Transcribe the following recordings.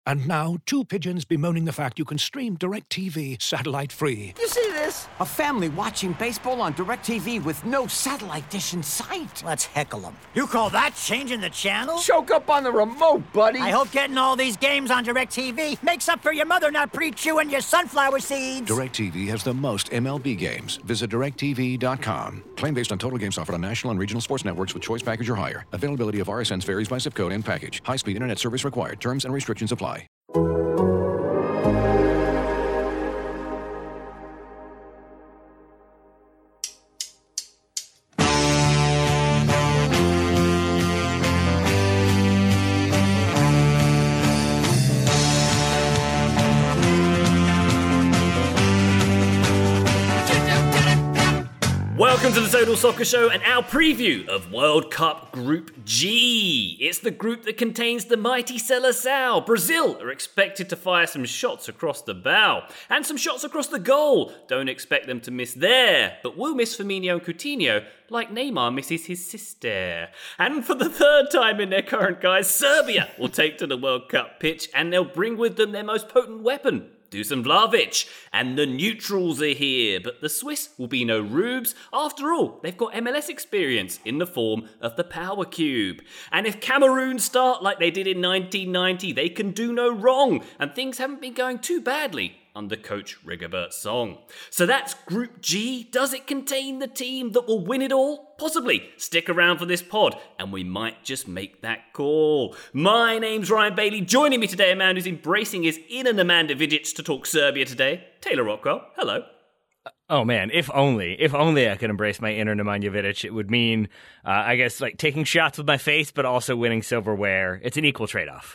And now, two pigeons bemoaning the fact you can stream DirecTV satellite-free. You see this? A family watching baseball on DirecTV with no satellite dish in sight. Let's heckle them. You call that changing the channel? Choke up on the remote, buddy. I hope getting all these games on DirecTV makes up for your mother not pre-chewing your sunflower seeds. DirecTV has the most MLB games. Visit DirecTV.com. Claim based on total games offered on national and regional sports networks with choice package or higher. Availability of RSNs varies by zip code and package. High-speed internet service required. Terms and restrictions apply. Welcome to the Total Soccer Show and our preview of World Cup Group G. It's the group that contains the mighty Seleção. Brazil are expected to fire some shots across the bow and some shots across the goal. Don't expect them to miss there, but will miss Firmino and Coutinho like Neymar misses his sister. And for the third time in their current guise, Serbia will take to the World Cup pitch and they'll bring with them their most potent weapon, Dusan Vlahovic, and the neutrals are here, but the Swiss will be no rubes. After all, they've got MLS experience in the form of the Power Cube. And if Cameroon start like they did in 1990, they can do no wrong, and things haven't been going too badly under coach Rigobert Song. So that's Group G. Does it contain the team that will win it all? Possibly. Stick around for this pod and we might just make that call. My name's Ryan Bailey. Joining me today, a man who's embracing his inner Nemanja Vidic to talk Serbia today, Taylor Rockwell. Hello. Oh man, if only I could embrace my inner Nemanja Vidic, it would mean, I guess, like taking shots with my face, but also winning silverware. It's an equal trade-off.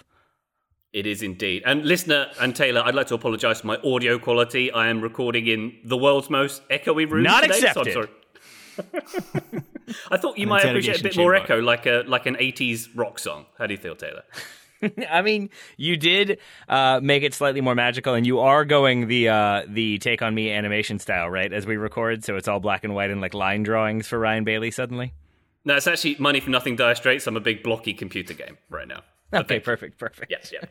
It is indeed. And listener and Taylor, I'd like to apologise for my audio quality. I am recording in the world's most echoey room Not today, accepted. So I'm sorry. I thought you might appreciate a bit more echo, like an 80s rock song. How do you feel, Taylor? I mean, you did make it slightly more magical, and you are going the Take On Me animation style, right, as we record, so it's all black and white and like line drawings for Ryan Bailey suddenly? No, it's actually Money for Nothing Dire Straits. I'm a big blocky computer game right now. Okay, perfect. Yes, yeah,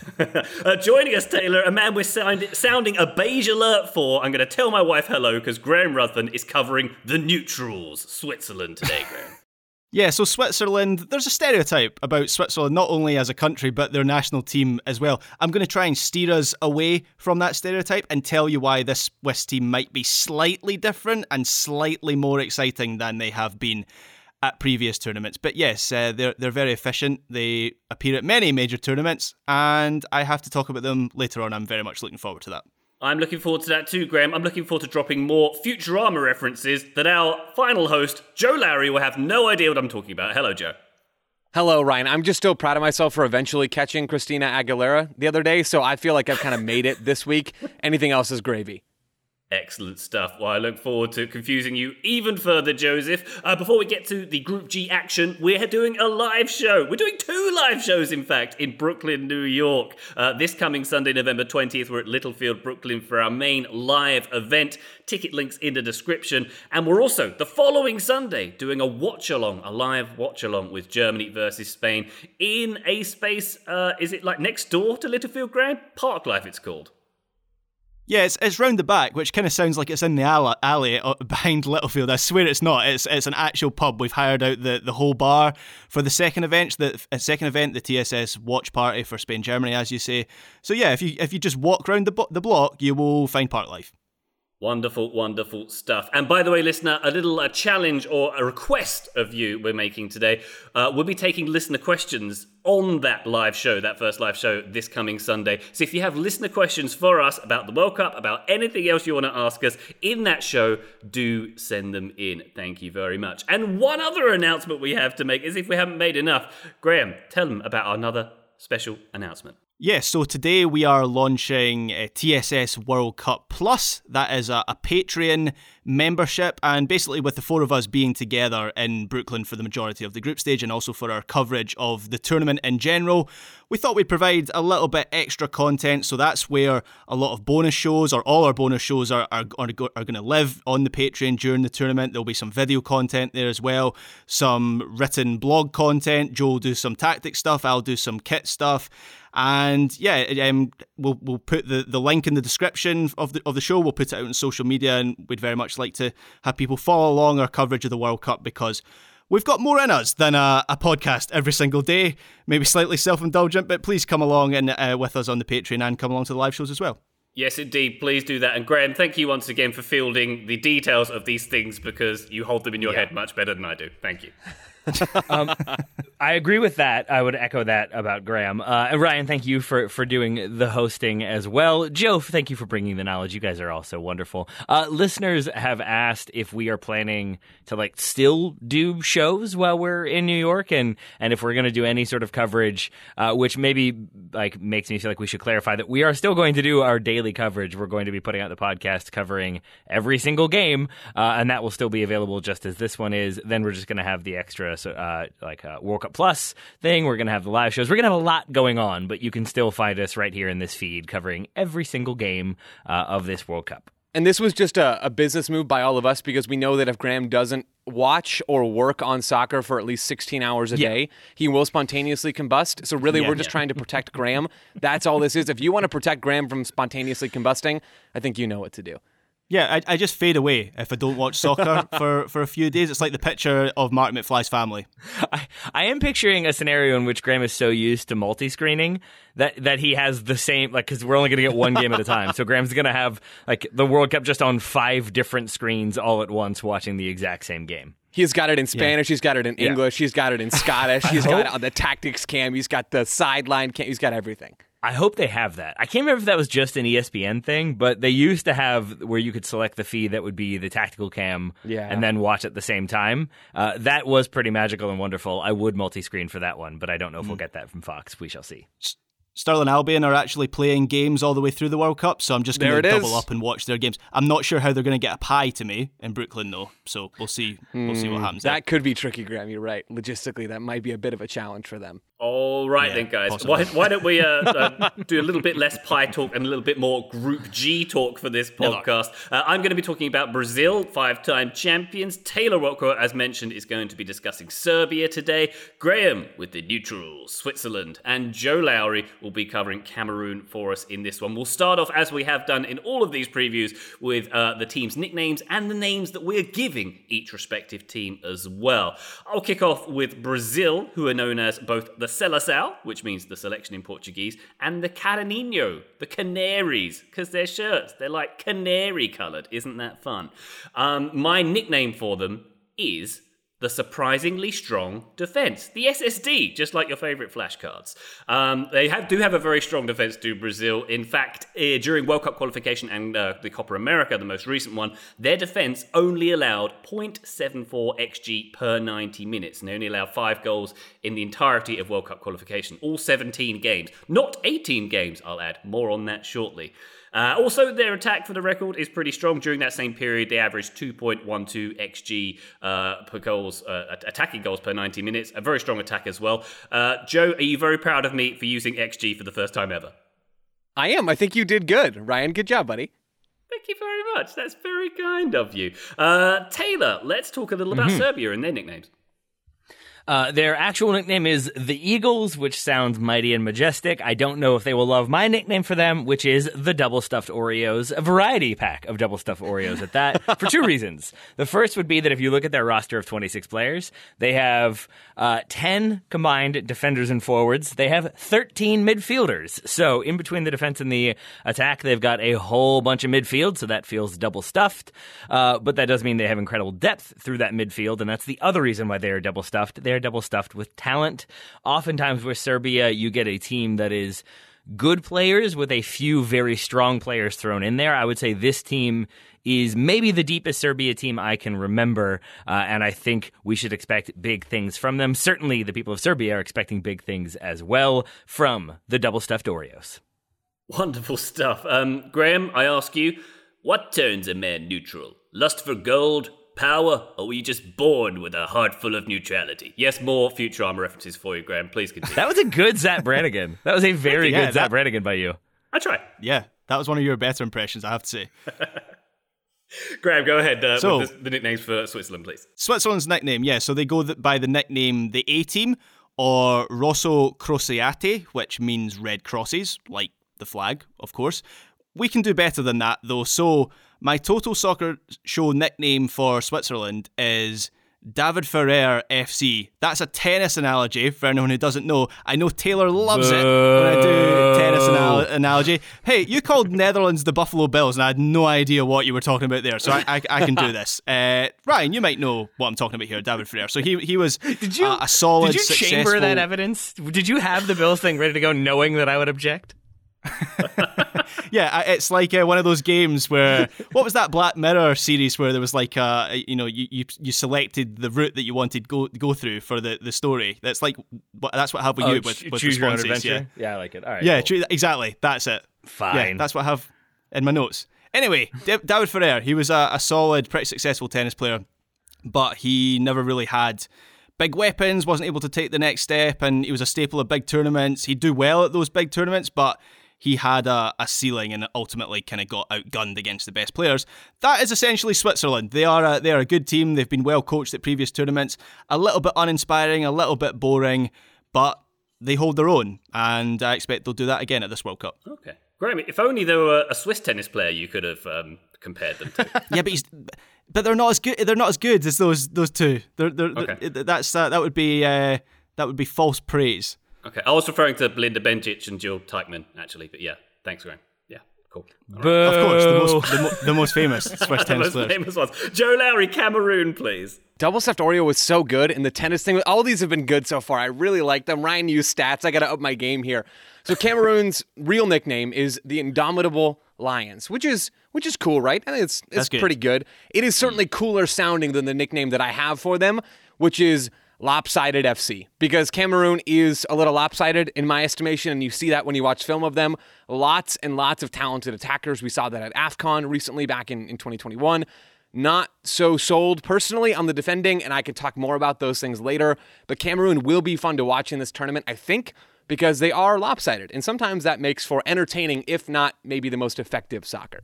good. Joining us, Taylor, a man we're sounding a beige alert for. I'm going to tell my wife hello because Graham Ruthven is covering the neutrals, Switzerland, today, Graham. Yeah, so Switzerland, there's a stereotype about Switzerland, not only as a country, but their national team as well. I'm going to try and steer us away from that stereotype and tell you why this Swiss team might be slightly different and slightly more exciting than they have been at previous tournaments. But yes, they're very efficient. They appear at many major tournaments, and I have to talk about them later on. I'm very much looking forward to that. I'm looking forward to that too, Graham. I'm looking forward to dropping more Futurama references that our final host, Joe Lowry, will have no idea what I'm talking about. Hello, Joe. Hello, Ryan. I'm just still proud of myself for eventually catching Christina Aguilera the other day, so I feel like I've kind of made it this week. Anything else is gravy. Excellent stuff. Well, I look forward to confusing you even further, Joseph. Before we get to the Group G action, we're doing a live show. We're doing 2 live shows, in fact, in Brooklyn, New York. This coming Sunday, November 20th, we're at Littlefield, Brooklyn for our main live event. Ticket links in the description. And we're also, the following Sunday, doing a watch-along, a live watch-along with Germany versus Spain in a space, is it like next door to Littlefield, Graham? Parklife, it's called. Yeah, it's round the back, which kind of sounds like it's in the alley behind Littlefield. I swear it's not. It's an actual pub. We've hired out the whole bar for the second event. The TSS watch party for Spain-Germany, as you say. So yeah, if you just walk around the block, you will find Parklife. Wonderful, wonderful stuff. And by the way, listener, a little challenge or a request of you we're making today. We'll be taking listener questions on that live show, that first live show this coming Sunday. So if you have listener questions for us about the World Cup, about anything else you want to ask us in that show, do send them in. Thank you very much. And one other announcement we have to make, as if we haven't made enough. Graham, tell them about another special announcement. Yes, so today we are launching TSS World Cup Plus. That is a Patreon membership, and basically with the 4 of us being together in Brooklyn for the majority of the group stage and also for our coverage of the tournament in general, we thought we'd provide a little bit extra content. So that's where a lot of bonus shows, or all our bonus shows, are going to live on the Patreon during the tournament. There'll be some video content there as well, some written blog content. Joe will do some tactic stuff, I'll do some kit stuff. And we'll put the link in the description of the show. We'll put it out on social media, and we'd very much like to have people follow along our coverage of the World Cup, because we've got more in us than a podcast every single day. Maybe slightly self-indulgent, but please come along and with us on the Patreon and come along to the live shows as well. Yes, indeed. Please do that. And Graham, thank you once again for fielding the details of these things, because you hold them in your head much better than I do. Thank you. I agree with that. I would echo that about Graham. And Ryan, thank you for doing the hosting as well. Joe, thank you for bringing the knowledge. You guys are all so wonderful. Listeners have asked if we are planning to still do shows while we're in New York, and if we're going to do any sort of coverage, which maybe makes me feel like we should clarify that we are still going to do our daily coverage. We're going to be putting out the podcast covering every single game, and that will still be available just as this one is. Then we're just going to have the extra World Cup Plus thing. We're going to have the live shows. We're going to have a lot going on, but you can still find us right here in this feed covering every single game of this World Cup. And this was just a business move by all of us, because we know that if Graham doesn't watch or work on soccer for at least 16 hours a day, he will spontaneously combust. So really, we're just trying to protect Graham. That's all this is. If you want to protect Graham from spontaneously combusting, I think you know what to do. Yeah, I just fade away if I don't watch soccer for a few days. It's like the picture of Martin McFly's family. I am picturing a scenario in which Graham is so used to multi-screening that he has the same, because we're only going to get one game at a time. So Graham's going to have the World Cup just on 5 different screens all at once watching the exact same game. He's got it in Spanish. He's got it in English. He's got it in Scottish. He's got it on the tactics cam. He's got the sideline cam. He's got everything. I hope they have that. I can't remember if that was just an ESPN thing, but they used to have where you could select the feed that would be the tactical cam and then watch at the same time. That was pretty magical and wonderful. I would multi-screen for that one, but I don't know if we'll get that from Fox. We shall see. Sterling Albion are actually playing games all the way through the World Cup, so I'm just going to double up and watch their games. I'm not sure how they're going to get a pie to me in Brooklyn, though, so we'll see. We'll see what happens. That could be tricky, Graham. You're right. Logistically, that might be a bit of a challenge for them. All right then, guys. Why don't we do a little bit less pie talk and a little bit more Group G talk for this podcast? I'm going to be talking about Brazil, 5-time champions. Taylor Rocco, as mentioned, is going to be discussing Serbia today. Graham with the neutrals, Switzerland. And Joe Lowry will be covering Cameroon for us in this one. We'll start off, as we have done in all of these previews, with the team's nicknames and the names that we're giving each respective team as well. I'll kick off with Brazil, who are known as both the Seleção, which means the selection in Portuguese, and the Canarinho, the Canaries, because their shirts, they're like canary coloured. Isn't that fun? My nickname for them is the surprisingly strong defence, the SSD, just like your favourite flashcards. They do have a very strong defence to Brazil. In fact, during World Cup qualification and the Copa America, the most recent one, their defence only allowed 0.74 XG per 90 minutes, and they only allowed 5 goals in the entirety of World Cup qualification, all 17 games. Not 18 games, I'll add. More on that shortly. Also, their attack, for the record, is pretty strong. During that same period, they averaged 2.12 XG per goals, attacking goals per 90 minutes. A very strong attack as well. Joe, are you very proud of me for using XG for the first time ever? I am. I think you did good. Ryan, good job, buddy. Thank you very much. That's very kind of you. Taylor, let's talk a little about Serbia and their nicknames. Their actual nickname is the Eagles, which sounds mighty and majestic. I don't know if they will love my nickname for them, which is the Double Stuffed Oreos, a variety pack of Double Stuffed Oreos at that, for 2 reasons. The first would be that if you look at their roster of 26 players, they have 10 combined defenders and forwards. They have 13 midfielders. So in between the defense and the attack, they've got a whole bunch of midfield, so that feels double stuffed. But that does mean they have incredible depth through that midfield, and that's the other reason why they are double stuffed. They're double stuffed with talent. Oftentimes with Serbia, you get a team that is good players with a few very strong players thrown in there. I would say this team is maybe the deepest Serbia team I can remember, and I think we should expect big things from them. Certainly the people of Serbia are expecting big things as well from the Double Stuffed Oreos. Wonderful stuff. Graham, I ask you, what turns a man neutral? Lust for gold? Power, or were you just born with a heart full of neutrality? Yes, more Futurama references for you, Graham. Please continue. That was a good Zap Brannigan. That was a very good Zap Brannigan by you. I try. Yeah, that was one of your better impressions, I have to say. Graham, go ahead with the nicknames for Switzerland, please. Switzerland's nickname, so they go by the nickname the A-Team, or Rosso Crociati, which means red crosses, like the flag, of course. We can do better than that, though. So my Total Soccer Show nickname for Switzerland is David Ferrer FC. That's a tennis analogy for anyone who doesn't know. I know Taylor loves it when I do tennis analogy. Hey, you called Netherlands the Buffalo Bills, and I had no idea what you were talking about there, so I can do this. Ryan, you might know what I'm talking about here, David Ferrer. So he was a solid, Did you chamber that evidence? Did you have the Bills thing ready to go knowing that I would object? Yeah, it's like one of those games where, what was that Black Mirror series where there was like you selected the route that you wanted go through for the story. That's like that's what I have with you with choose your own responses. adventure. Yeah, I like it. All right. Yeah, cool. exactly. That's it. Fine. Yeah, that's what I have in my notes. Anyway, David Ferrer, he was a solid, pretty successful tennis player, but he never really had big weapons, wasn't able to take the next step, and he was a staple of big tournaments. He'd do well at those big tournaments, but he had a ceiling and ultimately kind of got outgunned against the best players. That is essentially Switzerland. They are a good team. They've been well coached at previous tournaments. A little bit uninspiring, a little bit boring, but they hold their own, and I expect they'll do that again at this World Cup. Okay. Graham, if only there were a Swiss tennis player you could have compared them to. Yeah, but they're not as good. They're not as good as those two. Okay. That would be false praise. Okay, I was referring to Belinda Bencic and Jill Teichmann, actually, but yeah, thanks, Graham. Yeah, cool. Of course, the most famous Swiss tennis the most players. famous ones. Joe Lowry, Cameroon, please. Double Stuffed Oreo was so good, and the tennis thing, all of these have been good so far. I really like them. Ryan used stats. I got to up my game here. So Cameroon's real nickname is the Indomitable Lions, which is cool, right? I think it's pretty good. It is certainly cooler sounding than the nickname that I have for them, which is Lopsided FC, because Cameroon is a little lopsided in my estimation, and you see that when you watch film of them. Lots and lots of talented attackers. We saw that at AFCON recently back in 2021. Not so sold personally on the defending, and I could talk more about those things later, but Cameroon will be fun to watch in this tournament, I think, because they are lopsided, and sometimes that makes for entertaining, if not maybe the most effective soccer.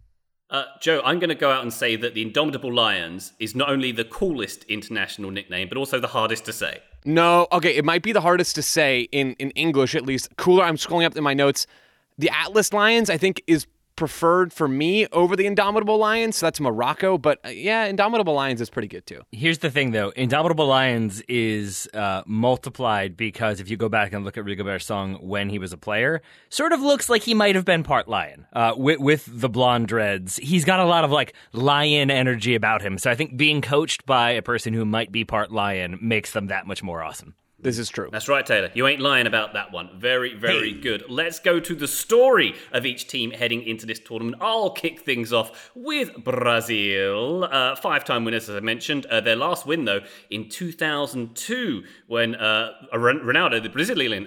Joe, I'm going to go out and say that the Indomitable Lions is not only the coolest international nickname, but also the hardest to say. No, okay, it might be the hardest to say in English at least. Cooler, I'm scrolling up in my notes. The Atlas Lions, I think, is preferred for me over the Indomitable Lions, so that's Morocco, but yeah, Indomitable Lions is pretty good too. Here's the thing though, Indomitable Lions is multiplied because if you go back and look at Rigobert's song when he was a player, sort of looks like he might have been part lion with the blonde dreads. He's got a lot of like lion energy about him, so I think being coached by a person who might be part lion makes them that much more awesome. This is true. That's right, Taylor. You ain't lying about that one. Very, very good. Let's go to the story of each team heading into this tournament. I'll kick things off with Brazil. Five-time winners, as I mentioned. Their last win, though, in 2002, when Ronaldo, the Brazilian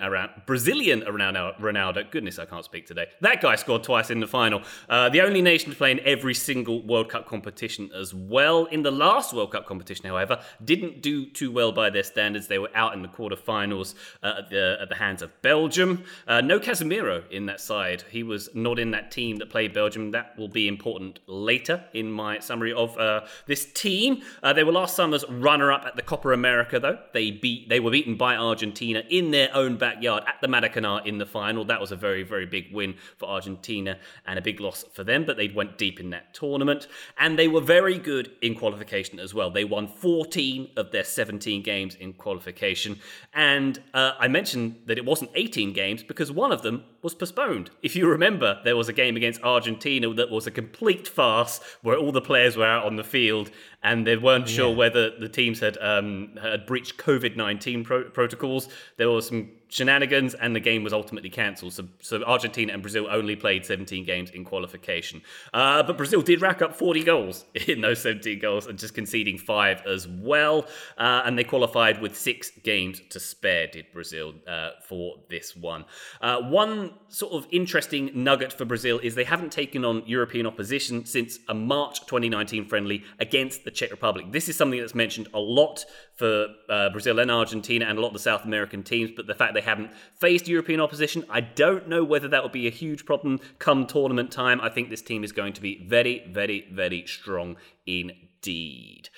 Ronaldo, goodness, I can't speak today. That guy scored twice in the final. The only nation to play in every single World Cup competition as well. In the last World Cup competition, however, didn't do too well by their standards. They were out in the quarterfinals at the hands of Belgium. No Casemiro in that side. He was not in that team that played Belgium. That will be important later in my summary of this team. They were last summer's runner-up at the Copa America, though. They were beaten by Argentina in their own backyard at the Maracanã in the final. That was a very, very big win for Argentina and a big loss for them, but they went deep in that tournament. And they were very good in qualification as well. They won 14 of their 17 games in qualification. And I mentioned that it wasn't 18 games because one of them was postponed. If you remember, there was a game against Argentina that was a complete farce where all the players were out on the field and they weren't sure whether the teams had breached COVID-19 protocols. There was some shenanigans and the game was ultimately cancelled. So Argentina and Brazil only played 17 games in qualification. But Brazil did rack up 40 goals in those 17 goals and just conceding 5 as well. And they qualified with 6 games to spare, did Brazil, for this one. One sort of interesting nugget for Brazil is they haven't taken on European opposition since a March 2019 friendly against the Czech Republic. This is something that's mentioned a lot for Brazil and Argentina and a lot of the South American teams, but the fact they haven't faced European opposition, I don't know whether that will be a huge problem come tournament time. I think this team is going to be very, very, very strong indeed.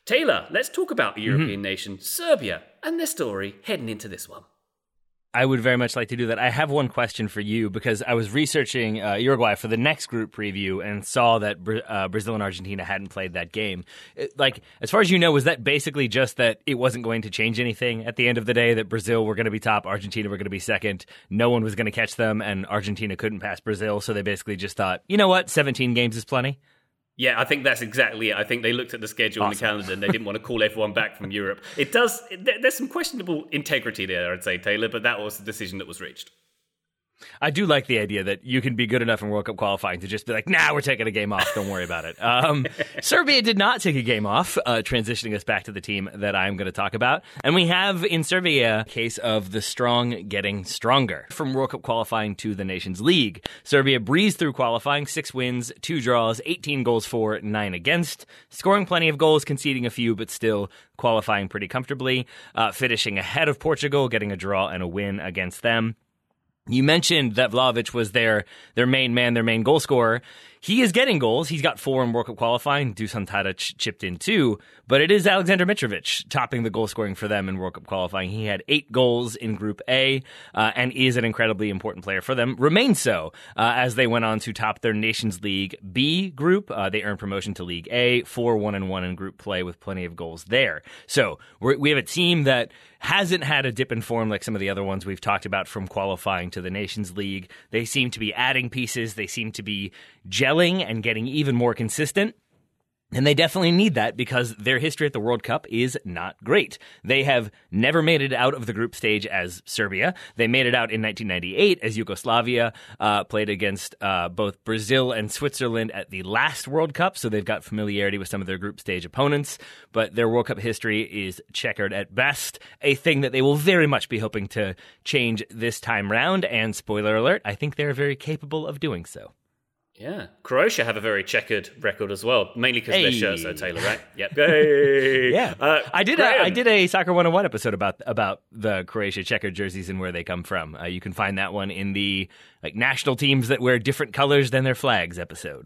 Taylor, let's talk about the European nation, Serbia, and their story heading into this one. I would very much like to do that. I have one question for you because I was researching Uruguay for the next group preview and saw that Brazil and Argentina hadn't played that game. As far as you know, was that basically just that it wasn't going to change anything at the end of the day, that Brazil were going to be top, Argentina were going to be second, no one was going to catch them, and Argentina couldn't pass Brazil, so they basically just thought, you know what, 17 games is plenty? Yeah, I think that's exactly it. I think they looked at the schedule and the calendar and they didn't want to call everyone back from Europe. There's some questionable integrity there, I'd say, Taylor, but that was the decision that was reached. I do like the idea that you can be good enough in World Cup qualifying to just be like, nah, we're taking a game off. Don't worry about it. Serbia did not take a game off, transitioning us back to the team that I'm going to talk about. And we have in Serbia a case of the strong getting stronger. From World Cup qualifying to the Nations League, Serbia breezed through qualifying, 6 wins, 2 draws, 18 goals for, 9 against, scoring plenty of goals, conceding a few, but still qualifying pretty comfortably, finishing ahead of Portugal, getting a draw and a win against them. You mentioned that Vlahovic was their main man, their main goal scorer. He is getting goals. He's got 4 in World Cup qualifying. Dusan Tadic chipped in 2. But it is Alexander Mitrovic topping the goal scoring for them in World Cup qualifying. He had 8 goals in Group A and is an incredibly important player for them. Remains so as they went on to top their Nations League B group. They earned promotion to League A, 4-1-1 in group play with plenty of goals there. So we have a team that hasn't had a dip in form like some of the other ones we've talked about from qualifying to the Nations League. They seem to be adding pieces. They seem to be gelling and getting even more consistent. And they definitely need that because their history at the World Cup is not great. They have never made it out of the group stage as Serbia. They made it out in 1998 as Yugoslavia, played against both Brazil and Switzerland at the last World Cup, so they've got familiarity with some of their group stage opponents. But their World Cup history is checkered at best, a thing that they will very much be hoping to change this time round. And spoiler alert, I think they're very capable of doing so. Yeah, Croatia have a very checkered record as well, mainly because of their shirts, though, Taylor, right? Yep. Hey. Yeah, I did a Soccer 101 episode about the Croatia checkered jerseys and where they come from. You can find that one in the national teams that wear different colors than their flags episode.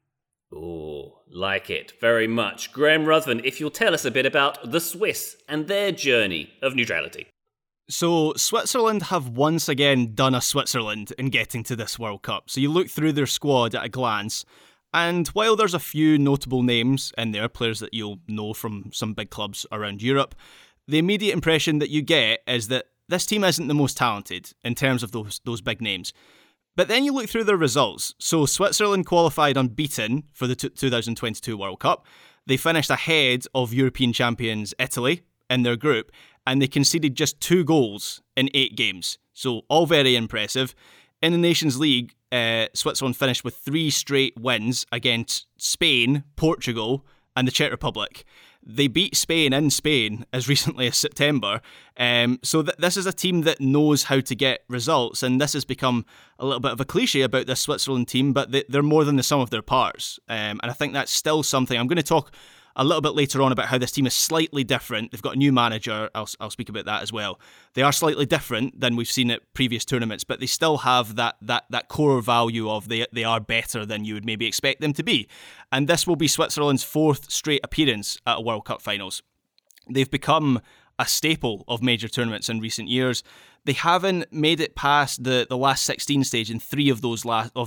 Oh, like it very much. Graham Ruthven, if you'll tell us a bit about the Swiss and their journey of neutrality. So Switzerland have once again done a Switzerland in getting to this World Cup. So you look through their squad at a glance, and while there's a few notable names in there, players that you'll know from some big clubs around Europe, the immediate impression that you get is that this team isn't the most talented in terms of those big names. But then you look through their results. So Switzerland qualified unbeaten for the 2022 World Cup. They finished ahead of European champions Italy in their group, and they conceded just 2 goals in 8 games. So all very impressive. In the Nations League, Switzerland finished with 3 straight wins against Spain, Portugal, and the Czech Republic. They beat Spain in Spain as recently as September. So this is a team that knows how to get results, and this has become a little bit of a cliche about this Switzerland team, but they're more than the sum of their parts. And I think that's still something. I'm going to talk a little bit later on about how this team is slightly different. They've got a new manager. I'll speak about that as well. They are slightly different than we've seen at previous tournaments, but they still have that core value of they are better than you would maybe expect them to be. And this will be Switzerland's 4th straight appearance at a World Cup finals. They've become a staple of major tournaments in recent years. They haven't made it past the last 16 stage in 3 of those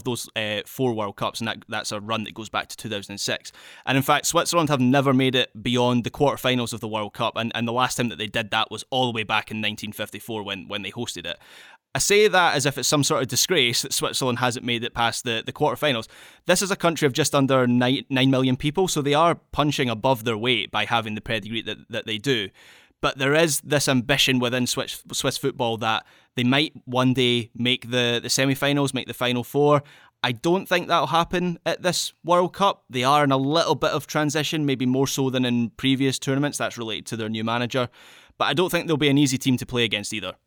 4 World Cups, and that's a run that goes back to 2006. And in fact, Switzerland have never made it beyond the quarterfinals of the World Cup, and the last time that they did that was all the way back in 1954 when they hosted it. I say that as if it's some sort of disgrace that Switzerland hasn't made it past the quarterfinals. This is a country of just under 9 million people, so they are punching above their weight by having the pedigree that they do. But there is this ambition within Swiss football that they might one day make the semi-finals, make the Final Four. I don't think that'll happen at this World Cup. They are in a little bit of transition, maybe more so than in previous tournaments. That's related to their new manager. But I don't think they'll be an easy team to play against either.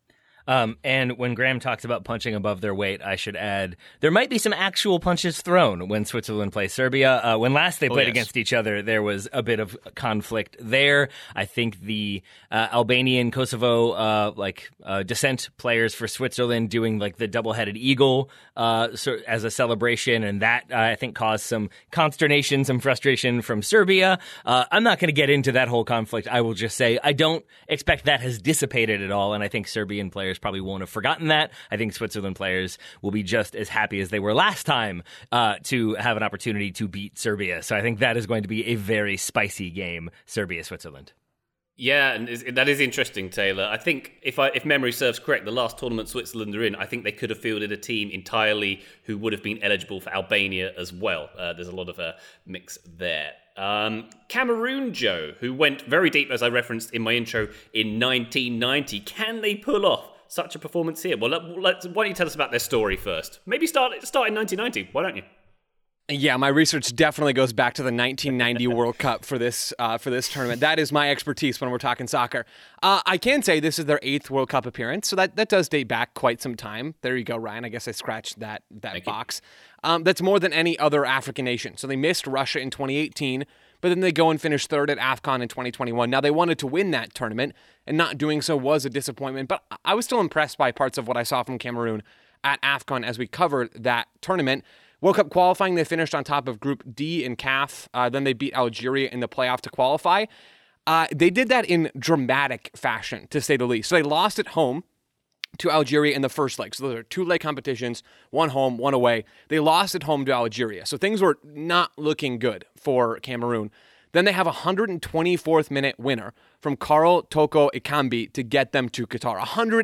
And when Graham talks about punching above their weight, I should add there might be some actual punches thrown when Switzerland plays Serbia. When last they played against each other, there was a bit of conflict there. I think the Albanian, Kosovo, descent players for Switzerland doing like the double-headed eagle as a celebration, and that I think caused some consternation, some frustration from Serbia. I'm not going to get into that whole conflict. I will just say I don't expect that has dissipated at all, and I think Serbian players probably won't have forgotten that. I think Switzerland players will be just as happy as they were last time to have an opportunity to beat Serbia. So I think that is going to be a very spicy game, Serbia-Switzerland. Yeah, and that is interesting, Taylor. I think if memory serves correct, the last tournament Switzerland are in, I think they could have fielded a team entirely who would have been eligible for Albania as well. There's a lot of a mix there. Cameroon, Joe, who went very deep, as I referenced in my intro, in 1990. Can they pull off such a performance here? Well, why don't you tell us about their story first? Maybe start in 1990. Why don't you? Yeah, my research definitely goes back to the 1990 World Cup for this tournament. That is my expertise when we're talking soccer. I can say this is their 8th World Cup appearance, so that does date back quite some time. There you go, Ryan. I guess I scratched that box. That's more than any other African nation. So they missed Russia in 2018, but then they go and finish 3rd at AFCON in 2021. Now, they wanted to win that tournament, and not doing so was a disappointment, but I was still impressed by parts of what I saw from Cameroon at AFCON as we covered that tournament. World Cup qualifying, they finished on top of Group D in CAF. Then they beat Algeria in the playoff to qualify. They did that in dramatic fashion, to say the least. So they lost at home to Algeria in the first leg. So those are 2-leg competitions, 1 home, 1 away. They lost at home to Algeria. So things were not looking good for Cameroon. Then they have a 124th minute winner from Karl Toko Ekambi to get them to Qatar.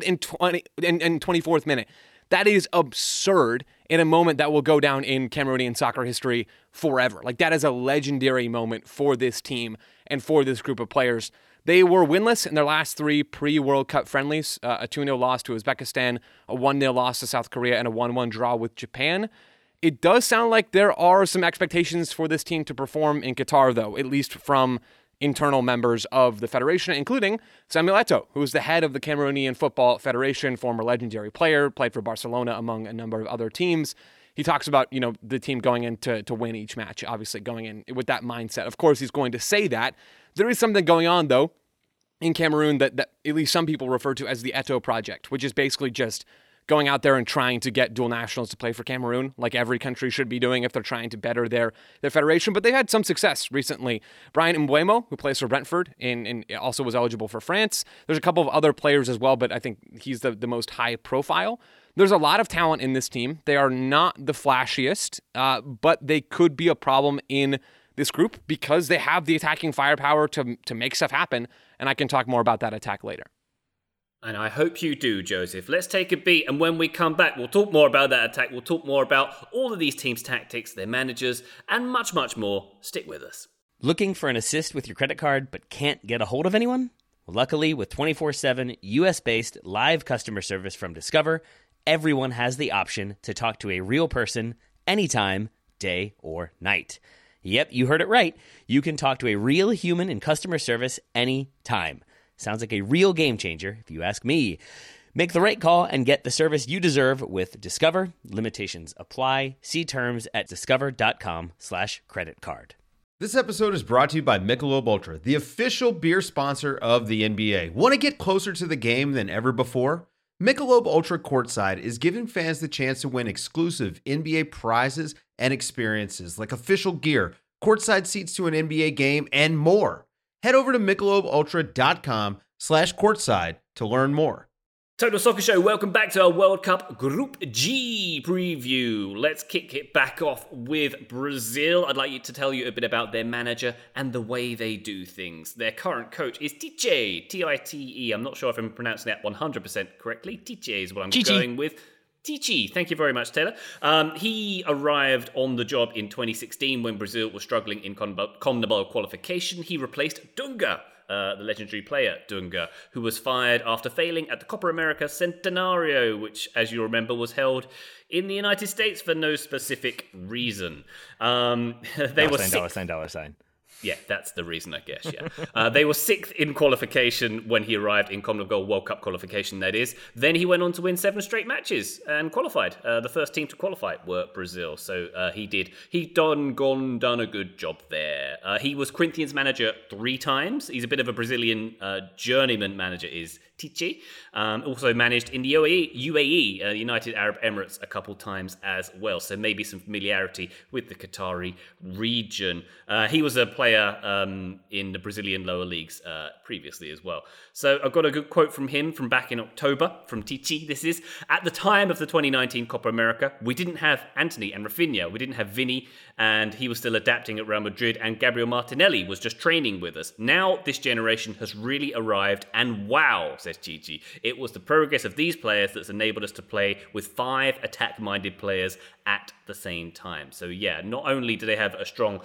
124th minute. That is absurd in a moment that will go down in Cameroonian soccer history forever. Like, that is a legendary moment for this team and for this group of players. They were winless in their last 3 pre-World Cup friendlies, a 2-0 loss to Uzbekistan, a 1-0 loss to South Korea, and a 1-1 draw with Japan. It does sound like there are some expectations for this team to perform in Qatar, though, at least from internal members of the federation, including Samuel Eto'o, who is the head of the Cameroonian Football Federation, former legendary player, played for Barcelona among a number of other teams. He talks about, the team going in to win each match, obviously going in with that mindset. Of course, he's going to say that. There is something going on, though, in Cameroon that at least some people refer to as the Eto'o Project, which is basically just going out there and trying to get dual nationals to play for Cameroon, like every country should be doing if they're trying to better their federation. But they've had some success recently. Brian Mbeumo, who plays for Brentford and also was eligible for France. There's a couple of other players as well, but I think he's the most high profile. There's a lot of talent in this team. They are not the flashiest, but they could be a problem in this group because they have the attacking firepower to make stuff happen. And I can talk more about that attack later. And I hope you do, Joseph. Let's take a beat, and when we come back, we'll talk more about that attack. We'll talk more about all of these teams' tactics, their managers, and much, much more. Stick with us. Looking for an assist with your credit card but can't get a hold of anyone? Well, luckily, with 24/7 US-based live customer service from Discover, everyone has the option to talk to a real person anytime, day or night. Yep, you heard it right. You can talk to a real human in customer service anytime. Sounds like a real game changer, if you ask me. Make the right call and get the service you deserve with Discover. Limitations apply. See terms at discover.com/creditcard. This episode is brought to you by Michelob Ultra, the official beer sponsor of the NBA. Want to get closer to the game than ever before? Michelob Ultra Courtside is giving fans the chance to win exclusive NBA prizes and experiences like official gear, courtside seats to an NBA game, and more. Head over to MichelobUltra.com/courtside to learn more. Total Soccer Show, welcome back to our World Cup Group G preview. Let's kick it back off with Brazil. I'd like you to tell you a bit about their manager and the way they do things. Their current coach is Tite, T-I-T-E. I'm not sure if I'm pronouncing that 100% correctly. Tite is what I'm going with. Tite, thank you very much, Taylor. He arrived on the job in 2016 when Brazil was struggling in CONMEBOL qualification. He replaced Dunga, the legendary player Dunga, who was fired after failing at the Copa America Centenario, which, as you remember, was held in the United States for no specific reason. They were $sign. Yeah, that's the reason, I guess, yeah. They were 6th in qualification when he arrived in CONMEBOL World Cup qualification, that is. Then he went on to win 7 straight matches and qualified. The first team to qualify were Brazil, so He done a good job there. He was Corinthians manager 3 times. He's a bit of a Brazilian journeyman manager, is Tite. Also managed in the UAE, United Arab Emirates, a couple times as well, so maybe some familiarity with the Qatari region. He was a player in the Brazilian lower leagues previously as well. So I've got a good quote from him from back in October, from Tite. This is, at the time of the 2019 Copa America, we didn't have Anthony and Rafinha. We didn't have Vini, and he was still adapting at Real Madrid, and Gabriel Martinelli was just training with us. Now this generation has really arrived, and wow, says Tite, it was the progress of these players that's enabled us to play with 5 attack-minded players at the same time. So yeah, not only do they have a strong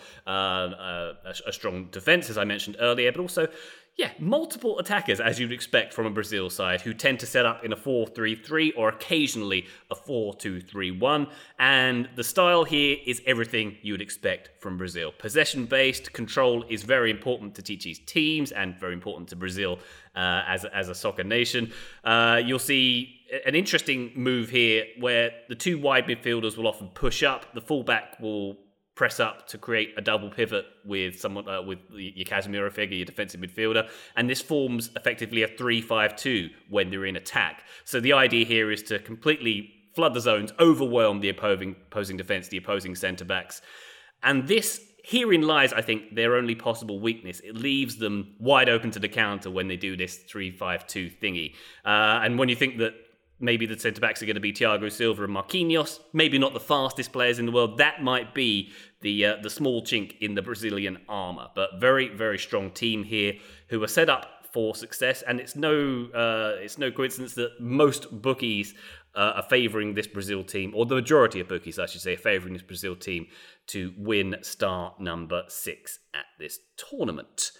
defense, as I mentioned earlier, but also, yeah, multiple attackers, as you'd expect from a Brazil side, who tend to set up in a 4-3-3 or occasionally a 4-2-3-1. And the style here is everything you would expect from Brazil. Possession-based, control is very important to Tite's teams and very important to Brazil as a soccer nation. You'll see an interesting move here where the 2 wide midfielders will often push up. The fullback will press up to create a double pivot with someone with your Casemiro figure, your defensive midfielder, and this forms effectively a 3-5-2 when they're in attack. So the idea here is to completely flood the zones, overwhelm the opposing defense, the opposing centre-backs. And this, herein lies, I think, their only possible weakness. It leaves them wide open to the counter when they do this 3-5-2 thingy. And when you think that maybe the centre-backs are going to be Thiago Silva and Marquinhos, maybe not the fastest players in the world, that might be the small chink in the Brazilian armour. But very, very strong team here who are set up for success, and it's no coincidence that most bookies are favouring this Brazil team, or the majority of bookies, I should say, are favouring this Brazil team to win star number 6 at this tournament.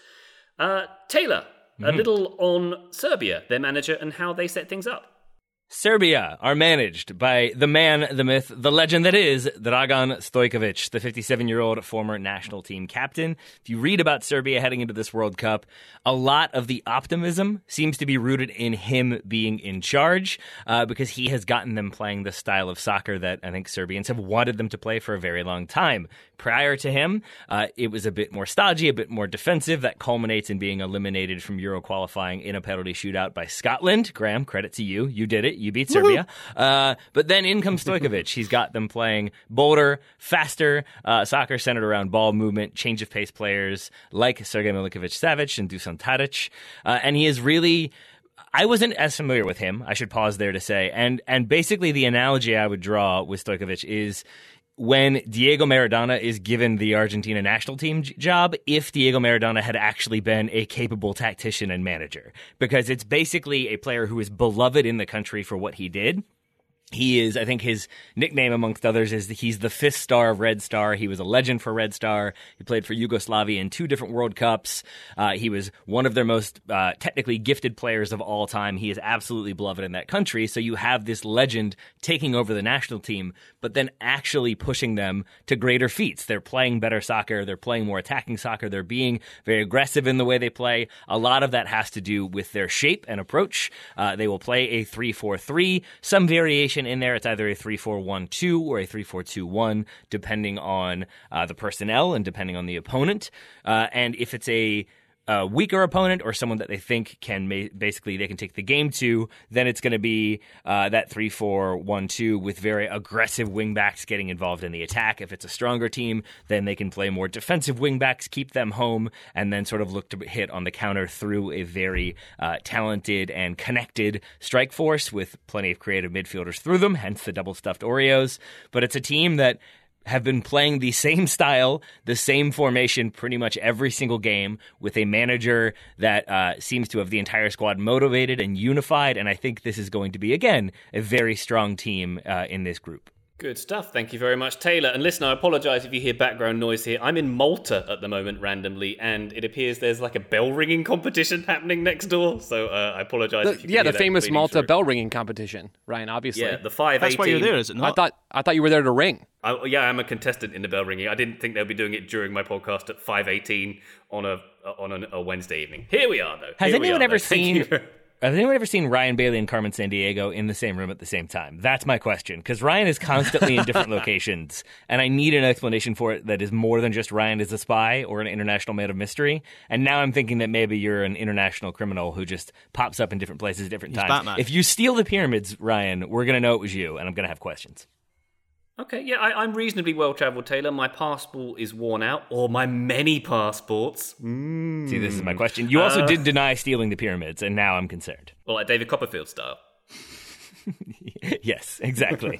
Taylor, a little on Serbia, their manager, and how they set things up. Serbia are managed by the man, the myth, the legend that is Dragan Stojkovic, the 57-year-old former national team captain. If you read about Serbia heading into this World Cup, a lot of the optimism seems to be rooted in him being in charge because he has gotten them playing the style of soccer that I think Serbians have wanted them to play for a very long time. Prior to him, it was a bit more stodgy, a bit more defensive. That culminates in being eliminated from Euro qualifying in a penalty shootout by Scotland. Graham, credit to you. You did it. You beat Serbia. But then in comes Stojkovic. He's got them playing bolder, faster soccer centered around ball movement, change of pace players like Sergej Milinkovic-Savic and Dusan Tadic. And he is really... I wasn't as familiar with him, I should pause there to say. And basically the analogy I would draw with Stojkovic is when Diego Maradona is given the Argentina national team job, if Diego Maradona had actually been a capable tactician and manager. Because it's basically a player who is beloved in the country for what he did. He is, I think his nickname amongst others is he's the 5th star of Red Star. He was a legend for Red Star. He played for Yugoslavia in 2 different World Cups. He was one of their most technically gifted players of all time. He is absolutely beloved in that country. So you have this legend taking over the national team, but then actually pushing them to greater feats. They're playing better soccer. They're playing more attacking soccer. They're being very aggressive in the way they play. A lot of that has to do with their shape and approach. They will play a 3-4-3, some variation in there. It's either a 3-4-1-2 or a 3-4-2-1, depending on the personnel and depending on the opponent. And if it's a weaker opponent or someone that they think can basically they can take the game to, then it's going to be that 3-4-1-2 with very aggressive wingbacks getting involved in the attack. If it's a stronger team, then they can play more defensive wingbacks, keep them home, and then sort of look to hit on the counter through a very talented and connected strike force with plenty of creative midfielders through them, hence the double-stuffed Oreos. But it's a team that have been playing the same style, the same formation pretty much every single game with a manager that seems to have the entire squad motivated and unified, and I think this is going to be, again, a very strong team in this group. Good stuff. Thank you very much, Taylor. And listen, I apologise if you hear background noise here. I'm in Malta at the moment randomly, and it appears there's like a bell ringing competition happening next door. So I apologise if you can hear the that famous Malta through. bell ringing competition, Ryan, obviously. Yeah, the 518. That's why you're there, is it not? I thought you were there to ring. I'm a contestant in the bell ringing. I didn't think they'll be doing it during my podcast at 5:18 on a Wednesday evening. Here we are, though. Has anyone ever seen Ryan Bailey and Carmen Sandiego in the same room at the same time? That's my question, because Ryan is constantly in different locations, and I need an explanation for it that is more than just Ryan is a spy or an international man of mystery. And now I'm thinking that maybe you're an international criminal who just pops up in different places at different times. Batman. If you steal the pyramids, Ryan, we're going to know it was you, and I'm going to have questions. Okay, yeah, I'm reasonably well-travelled, Taylor. My passport is worn out, or my many passports. See, this is my question. You also did deny stealing the pyramids, and now I'm concerned. Well, like David Copperfield style. Yes, exactly.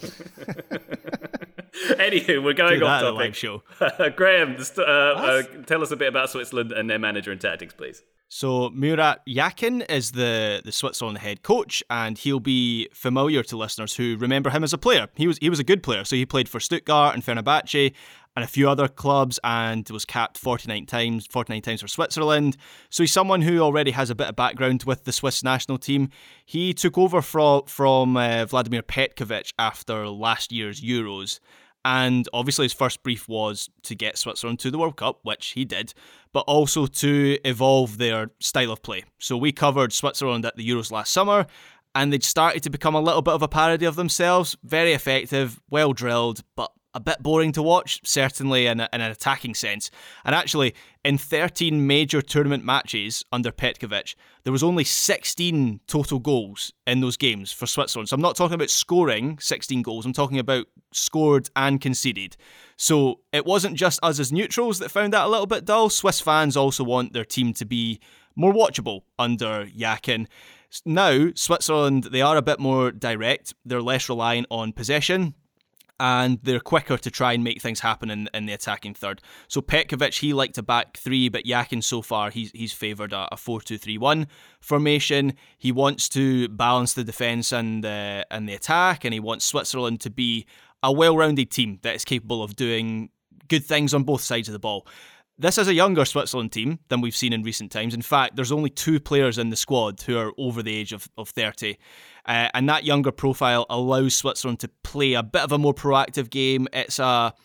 Anywho, we're going off topic. Live show. Graham, tell us a bit about Switzerland and their manager and tactics, please. So Murat Yakin is the Switzerland head coach, and he'll be familiar to listeners who remember him as a player. He was a good player, so he played for Stuttgart and Fenerbahce and a few other clubs, and was capped 49 times for Switzerland. So he's someone who already has a bit of background with the Swiss national team. He took over from Vladimir Petkovic after last year's Euros. And obviously his first brief was to get Switzerland to the World Cup, which he did, but also to evolve their style of play. So we covered Switzerland at the Euros last summer, and they'd started to become a little bit of a parody of themselves. Very effective, well drilled, but a bit boring to watch, certainly in an attacking sense. And actually, in 13 major tournament matches under Petkovic, there was only 16 total goals in those games for Switzerland. So I'm not talking about scoring 16 goals, I'm talking about scored and conceded. So it wasn't just us as neutrals that found that a little bit dull. Swiss fans also want their team to be more watchable under Yakin. Now, Switzerland, they are a bit more direct. They're less reliant on possession, and they're quicker to try and make things happen in the attacking third. So Petkovic, he liked a back three, but Yakin so far, he's favoured a 4-2-3-1 formation. He wants to balance the defence and the attack, and he wants Switzerland to be a well-rounded team that is capable of doing good things on both sides of the ball. This is a younger Switzerland team than we've seen in recent times. In fact, there's only 2 players in the squad who are over the age of 30. And that younger profile allows Switzerland to play a bit of a more proactive game. It's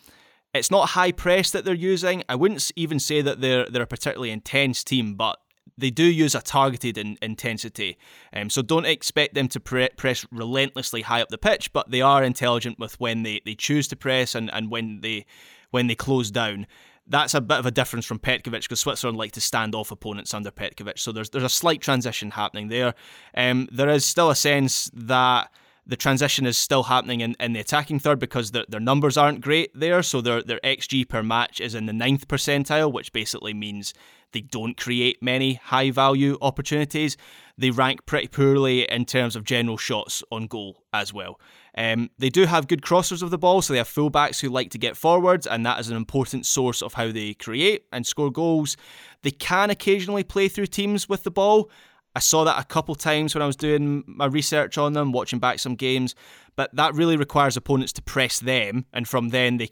not high press that they're using. I wouldn't even say that they're a particularly intense team, but they do use a targeted intensity. So don't expect them to press relentlessly high up the pitch, but they are intelligent with when they choose to press and when they close down. That's a bit of a difference from Petkovic, because Switzerland like to stand off opponents under Petkovic. So there's a slight transition happening there. There is still a sense that the transition is still happening in the attacking third, because their numbers aren't great there. So their XG per match is in the 9th percentile, which basically means they don't create many high-value opportunities. They rank pretty poorly in terms of general shots on goal as well. They do have good crossers of the ball, so they have fullbacks who like to get forwards, and that is an important source of how they create and score goals. They can occasionally play through teams with the ball. I saw that a couple times when I was doing my research on them, watching back some games, but that really requires opponents to press them, and from there they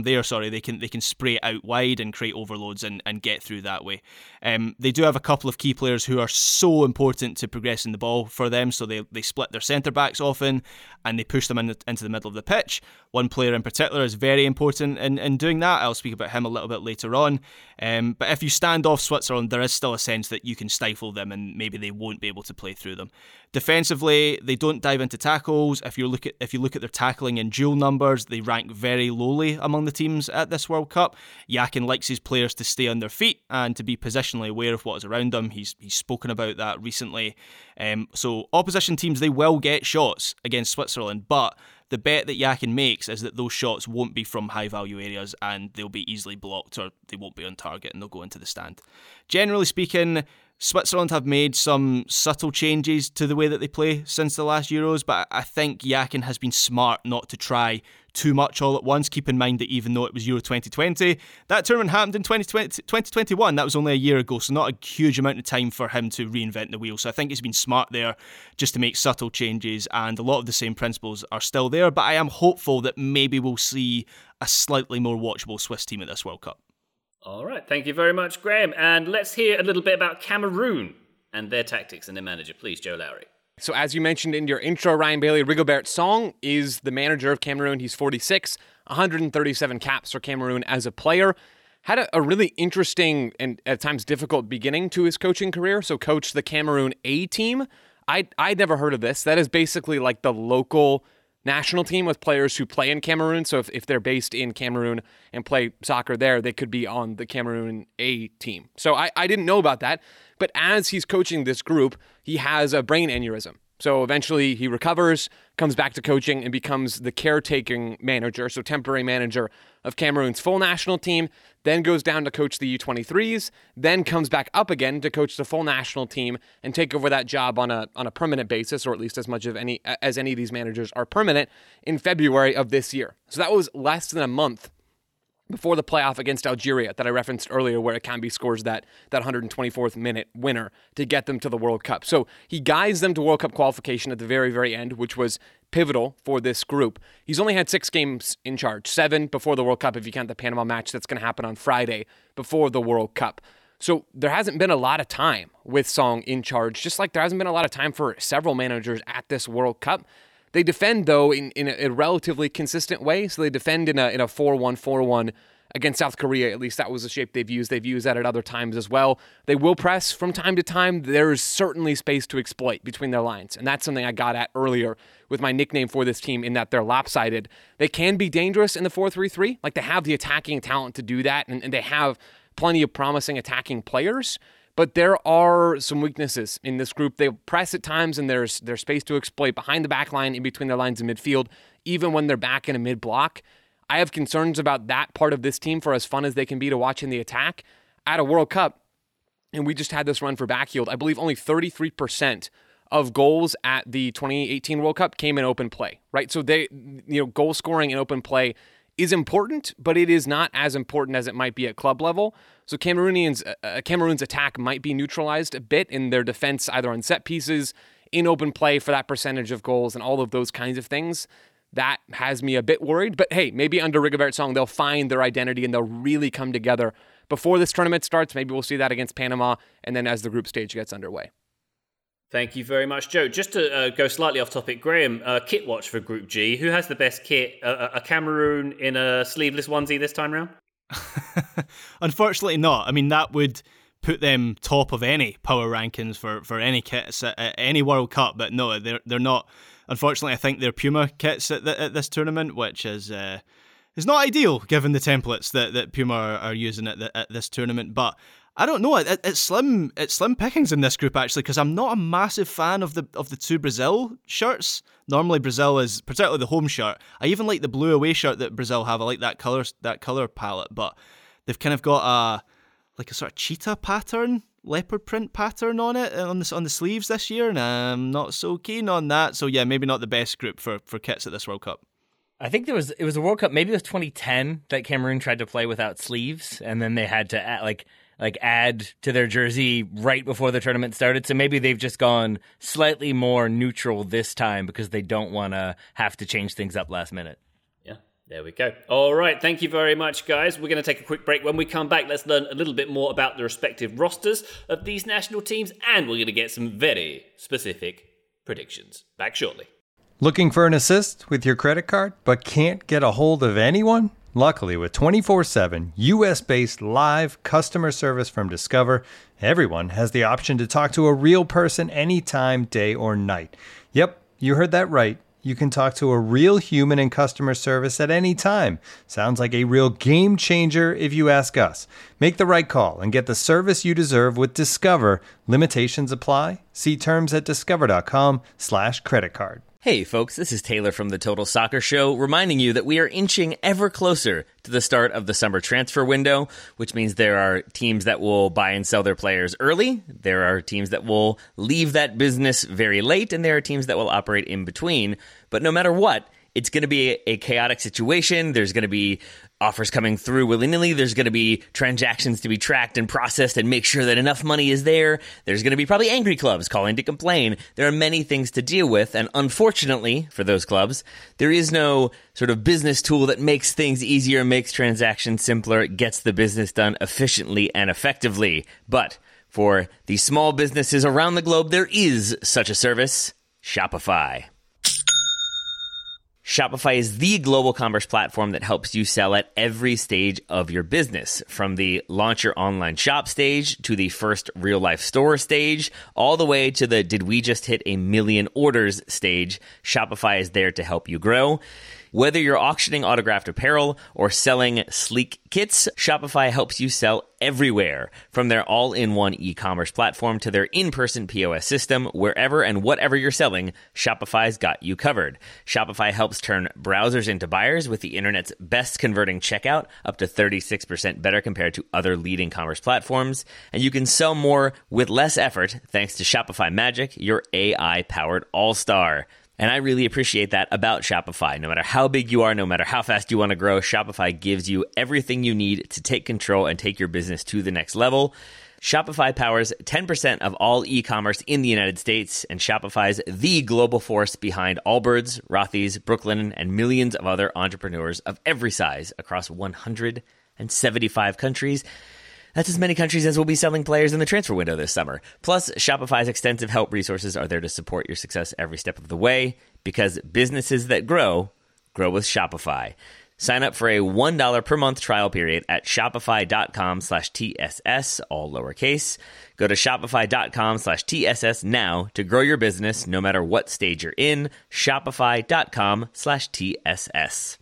can spray it out wide and create overloads and get through that way. They do have a couple of key players who are so important to progressing the ball for them, so they split their centre backs often and they push them into the middle of the pitch. One player in particular is very important in doing that. I'll speak about him a little bit later on. But if you stand off Switzerland, there is still a sense that you can stifle them and maybe they won't be able to play through them. Defensively, they don't dive into tackles. If you look at their tackling and duel numbers, they rank very lowly among the teams at this World Cup. Yakin likes his players to stay on their feet and to be positionally aware of what is around them. He's spoken about that recently. So opposition teams, they will get shots against Switzerland, but the bet that Yakin makes is that those shots won't be from high-value areas and they'll be easily blocked, or they won't be on target and they'll go into the stand. Generally speaking, Switzerland have made some subtle changes to the way that they play since the last Euros, but I think Jakin has been smart not to try too much all at once. Keep in mind that even though it was Euro 2020, that tournament happened in 2021. That was only a year ago, so not a huge amount of time for him to reinvent the wheel. So I think he's been smart there just to make subtle changes, and a lot of the same principles are still there, but I am hopeful that maybe we'll see a slightly more watchable Swiss team at this World Cup. All right, thank you very much, Graham. And let's hear a little bit about Cameroon and their tactics and their manager. Please, Joe Lowry. So as you mentioned in your intro, Ryan Bailey, Rigobert Song is the manager of Cameroon. He's 46, 137 caps for Cameroon as a player. Had a really interesting and at times difficult beginning to his coaching career. So coached the Cameroon A team. I'd never heard of this. That is basically like the local national team with players who play in Cameroon. So if they're based in Cameroon and play soccer there, they could be on the Cameroon A team. So I didn't know about that. But as he's coaching this group, he has a brain aneurysm. So eventually he recovers, comes back to coaching, and becomes the caretaking manager, so temporary manager of Cameroon's full national team, then goes down to coach the U23s, then comes back up again to coach the full national team and take over that job on a permanent basis, or at least as much of any of these managers are permanent, in February of this year. So that was less than a month before the playoff against Algeria that I referenced earlier, where Akambi scores that 124th minute winner to get them to the World Cup. So he guides them to World Cup qualification at the very, very end, which was pivotal for this group. He's only had 6 games in charge, 7 before the World Cup, if you count the Panama match that's going to happen on Friday before the World Cup. So there hasn't been a lot of time with Song in charge, just like there hasn't been a lot of time for several managers at this World Cup. They defend, though, in a relatively consistent way. So they defend in a 4-1-4-1 against South Korea. At least that was the shape they've used. They've used that at other times as well. They will press from time to time. There's certainly space to exploit between their lines. And that's something I got at earlier with my nickname for this team, in that they're lopsided. They can be dangerous in the 4-3-3. Like, they have the attacking talent to do that, and they have plenty of promising attacking players. But there are some weaknesses in this group. They press at times, and there's space to exploit behind the back line, in between their lines in midfield, even when they're back in a mid-block. I have concerns about that part of this team, for as fun as they can be to watch in the attack. At a World Cup, and we just had this run for Backfield, I believe only 33% of goals at the 2018 World Cup came in open play, right? So goal scoring in open play is important, but it is not as important as it might be at club level. So Cameroon's attack might be neutralized a bit in their defense, either on set pieces, in open play for that percentage of goals, and all of those kinds of things. That has me a bit worried. But hey, maybe under Rigobert Song, they'll find their identity and they'll really come together before this tournament starts. Maybe we'll see that against Panama, and then as the group stage gets underway. Thank you very much, Joe. Just to go slightly off topic, Graham, kit watch for Group G. Who has the best kit? A Cameroon in a sleeveless onesie this time round? Unfortunately not. I mean, that would put them top of any power rankings for any kits at any World Cup, but no, they're not. Unfortunately, I think they're Puma kits at this tournament, which is not ideal given the templates that Puma are using at this tournament. But I don't know. It's slim pickings in this group, actually, because I'm not a massive fan of the 2 Brazil shirts. Normally, Brazil is, particularly the home shirt. I even like the blue away shirt that Brazil have. I like that color palette, but they've kind of got a sort of cheetah pattern, leopard print pattern on it on the sleeves this year, and I'm not so keen on that. So yeah, maybe not the best group for kits at this World Cup. I think it was a World Cup, maybe it was 2010, that Cameroon tried to play without sleeves, and then they had to add to their jersey right before the tournament started. So maybe they've just gone slightly more neutral this time because they don't want to have to change things up last minute. Yeah, there we go. All right, thank you very much, guys. We're going to take a quick break. When we come back, let's learn a little bit more about the respective rosters of these national teams, and we're going to get some very specific predictions. Back shortly. Looking for an assist with your credit card, but can't get a hold of anyone? Luckily, with 24/7 US-based live customer service from Discover, everyone has the option to talk to a real person anytime, day or night. Yep, you heard that right. You can talk to a real human in customer service at any time. Sounds like a real game changer if you ask us. Make the right call and get the service you deserve with Discover. Limitations apply. See terms at discover.com/creditcard. Hey folks, this is Taylor from the Total Soccer Show, reminding you that we are inching ever closer to the start of the summer transfer window, which means there are teams that will buy and sell their players early, there are teams that will leave that business very late, and there are teams that will operate in between. But no matter what, it's going to be a chaotic situation. There's going to be offers coming through willy-nilly. There's going to be transactions to be tracked and processed and make sure that enough money is there. There's going to be probably angry clubs calling to complain. There are many things to deal with, and unfortunately for those clubs, there is no sort of business tool that makes things easier, makes transactions simpler, gets the business done efficiently and effectively. But for the small businesses around the globe, there is such a service, Shopify. Shopify is the global commerce platform that helps you sell at every stage of your business, from the launch your online shop stage to the first real-life store stage, all the way to the did we just hit 1 million orders stage. Shopify is there to help you grow. Whether you're auctioning autographed apparel or selling sleek kits, Shopify helps you sell everywhere. From their all-in-one e-commerce platform to their in-person POS system, wherever and whatever you're selling, Shopify's got you covered. Shopify helps turn browsers into buyers with the internet's best converting checkout, up to 36% better compared to other leading commerce platforms. And you can sell more with less effort thanks to Shopify Magic, your AI-powered all-star. And I really appreciate that about Shopify. No matter how big you are, no matter how fast you want to grow, Shopify gives you everything you need to take control and take your business to the next level. Shopify powers 10% of all e-commerce in the United States, and Shopify's the global force behind Allbirds, Rothy's, Brooklinen, and millions of other entrepreneurs of every size across 175 countries. That's as many countries as will be selling players in the transfer window this summer. Plus, Shopify's extensive help resources are there to support your success every step of the way, because businesses that grow with Shopify. Sign up for a $1 per month trial period at shopify.com/TSS, all lowercase. Go to shopify.com/TSS now to grow your business no matter what stage you're in. Shopify.com/TSS.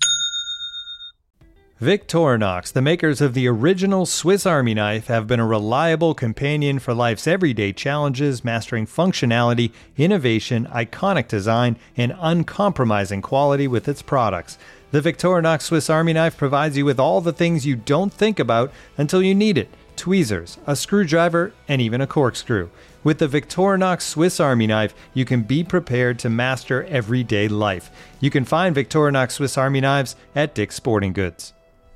Victorinox, the makers of the original Swiss Army knife, have been a reliable companion for life's everyday challenges, mastering functionality, innovation, iconic design, and uncompromising quality with its products. The Victorinox Swiss Army knife provides you with all the things you don't think about until you need it: tweezers, a screwdriver, and even a corkscrew. With the Victorinox Swiss Army knife, you can be prepared to master everyday life. You can find Victorinox Swiss Army knives at Dick's Sporting Goods.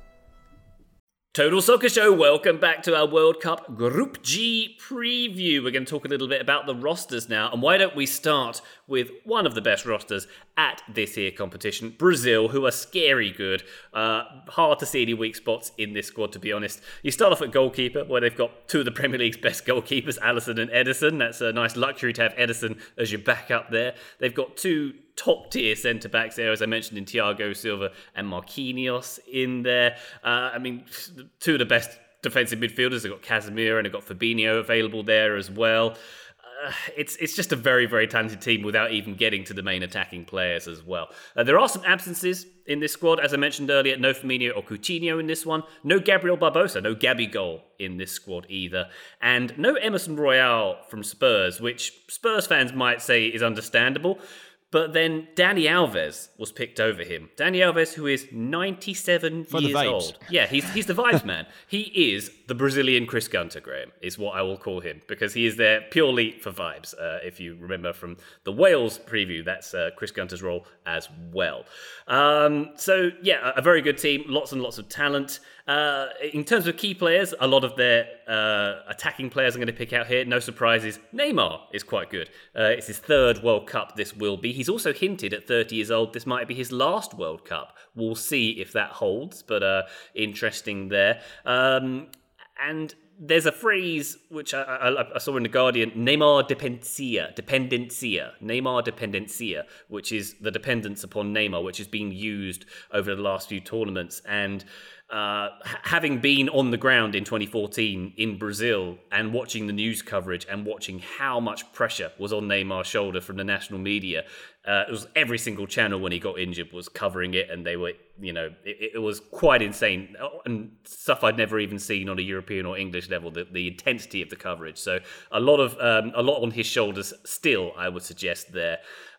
Total Soccer Show, welcome back to our World Cup Group G preview. We're going to talk a little bit about the rosters now, and why don't we start with one of the best rosters at this here competition, Brazil, who are scary good. Hard to see any weak spots in this squad, to be honest. You start off at goalkeeper, where they've got two of the Premier League's best goalkeepers, Alisson and Ederson. That's a nice luxury to have Ederson as your backup there. They've got two top-tier centre-backs there, as I mentioned, in Thiago Silva and Marquinhos in there. Two of the best defensive midfielders. They've got Casemiro and they've got Fabinho available there as well. It's just a very, very talented team without even getting to the main attacking players as well. There are some absences in this squad. As I mentioned earlier, no Firmino or Coutinho in this one. No Gabriel Barbosa, no Gabigol in this squad either. And no Emerson Royale from Spurs, which Spurs fans might say is understandable. But then Dani Alves was picked over him. Dani Alves, who is 97 years old. Yeah, he's the vibes man. He is the Brazilian Chris Gunter, Graham, is what I will call him, because he is there purely for vibes. If you remember from the Wales preview, that's Chris Gunter's role as well. So, yeah, a very good team. Lots and lots of talent. In terms of key players, a lot of their attacking players I'm going to pick out here. No surprises. Neymar is quite good. It's his third World Cup this will be. He's also hinted at 30 years old this might be his last World Cup. We'll see if that holds, but interesting there. And there's a phrase which I saw in The Guardian, Neymar dependencia, which is the dependence upon Neymar, which is being used over the last few tournaments. And having been on the ground in 2014 in Brazil and watching the news coverage and watching how much pressure was on Neymar's shoulder from the national media, it was every single channel when he got injured was covering it, and they were, it was quite insane and stuff I'd never even seen on a European or English level. The intensity of the coverage, so a lot on his shoulders still, I would suggest there.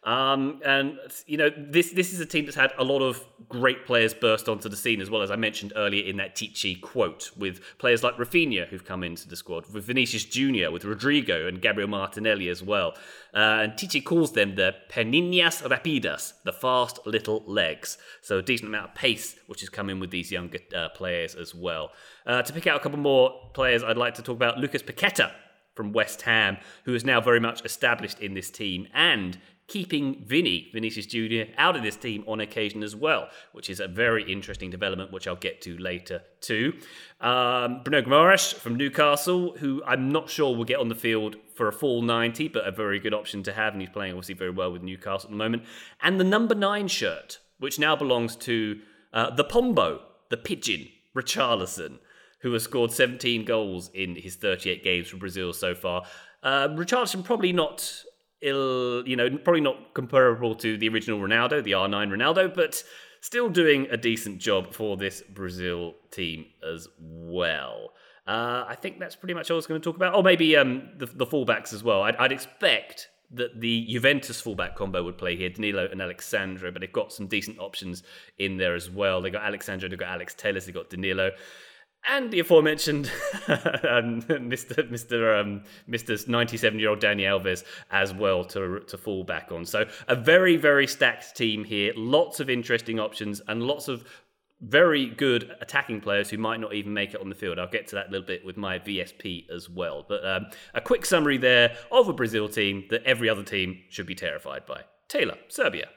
And, you know, this is a team that's had a lot of great players burst onto the scene, as well as I mentioned earlier in that Tichy quote, with players like Rafinha who've come into the squad, with Vinicius Jr., with Rodrigo and Gabriel Martinelli as well. And Tichy calls them the Perninhas Rapidas, the fast little legs. So a decent amount of pace, which has come in with these younger players as well. To pick out a couple more players, I'd like to talk about Lucas Paqueta from West Ham, who is now very much established in this team, and keeping Vinicius Jr. out of this team on occasion as well, which is a very interesting development, which I'll get to later too. Bruno Guimaraes from Newcastle, who I'm not sure will get on the field for a full 90, but a very good option to have, and he's playing obviously very well with Newcastle at the moment. And the number 9 shirt, which now belongs to the Pombo, the Pigeon, Richarlison, who has scored 17 goals in his 38 games for Brazil so far. Richarlison probably not probably not comparable to the original Ronaldo, the R9 Ronaldo, but still doing a decent job for this Brazil team as well. I think that's pretty much all I was going to talk about. Oh, maybe the fullbacks as well. I'd expect that the Juventus fullback combo would play here, Danilo and Alex Sandro, but they've got some decent options in there as well. They've got Alex Sandro, they've got Alex Telles, they've got Danilo. And the aforementioned Mr. 97-year-old Dani Alves as well to fall back on. So a very, very stacked team here. Lots of interesting options and lots of very good attacking players who might not even make it on the field. I'll get to that a little bit with my VSP as well. But a quick summary there of a Brazil team that every other team should be terrified by. Taylor, Serbia.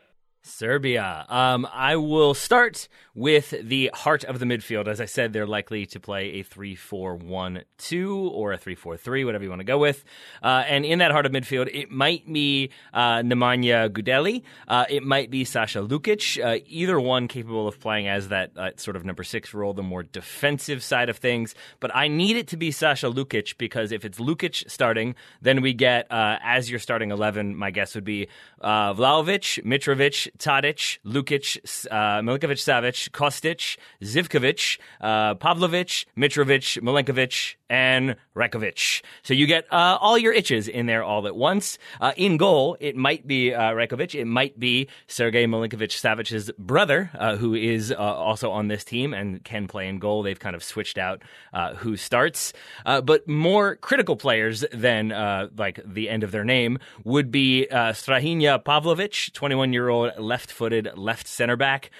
I will start with the heart of the midfield. As I said, they're likely to play a 3-4-1-2 or a 3-4-3, whatever you want to go with. And in that heart of midfield, it might be Nemanja Gudeli. It might be Sasha Lukic. Either one capable of playing as that sort of number 6 role, the more defensive side of things. But I need it to be Sasha Lukic, because if it's Lukic starting, then we get, as your starting 11, my guess would be Vlahovic, Mitrovic, Tadic, Lukic, Milinkovic-Savic, Kostic, Zivkovic, Pavlovic, Mitrovic, Milinkovic, and Rekovic. So you get all your itches in there all at once. In goal, it might be Rekovic. It might be Sergei Milinkovic-Savic's brother, who is also on this team and can play in goal. They've kind of switched out who starts. But more critical players than like the end of their name would be Strahinja Pavlovic, 21-year-old left-footed left center back.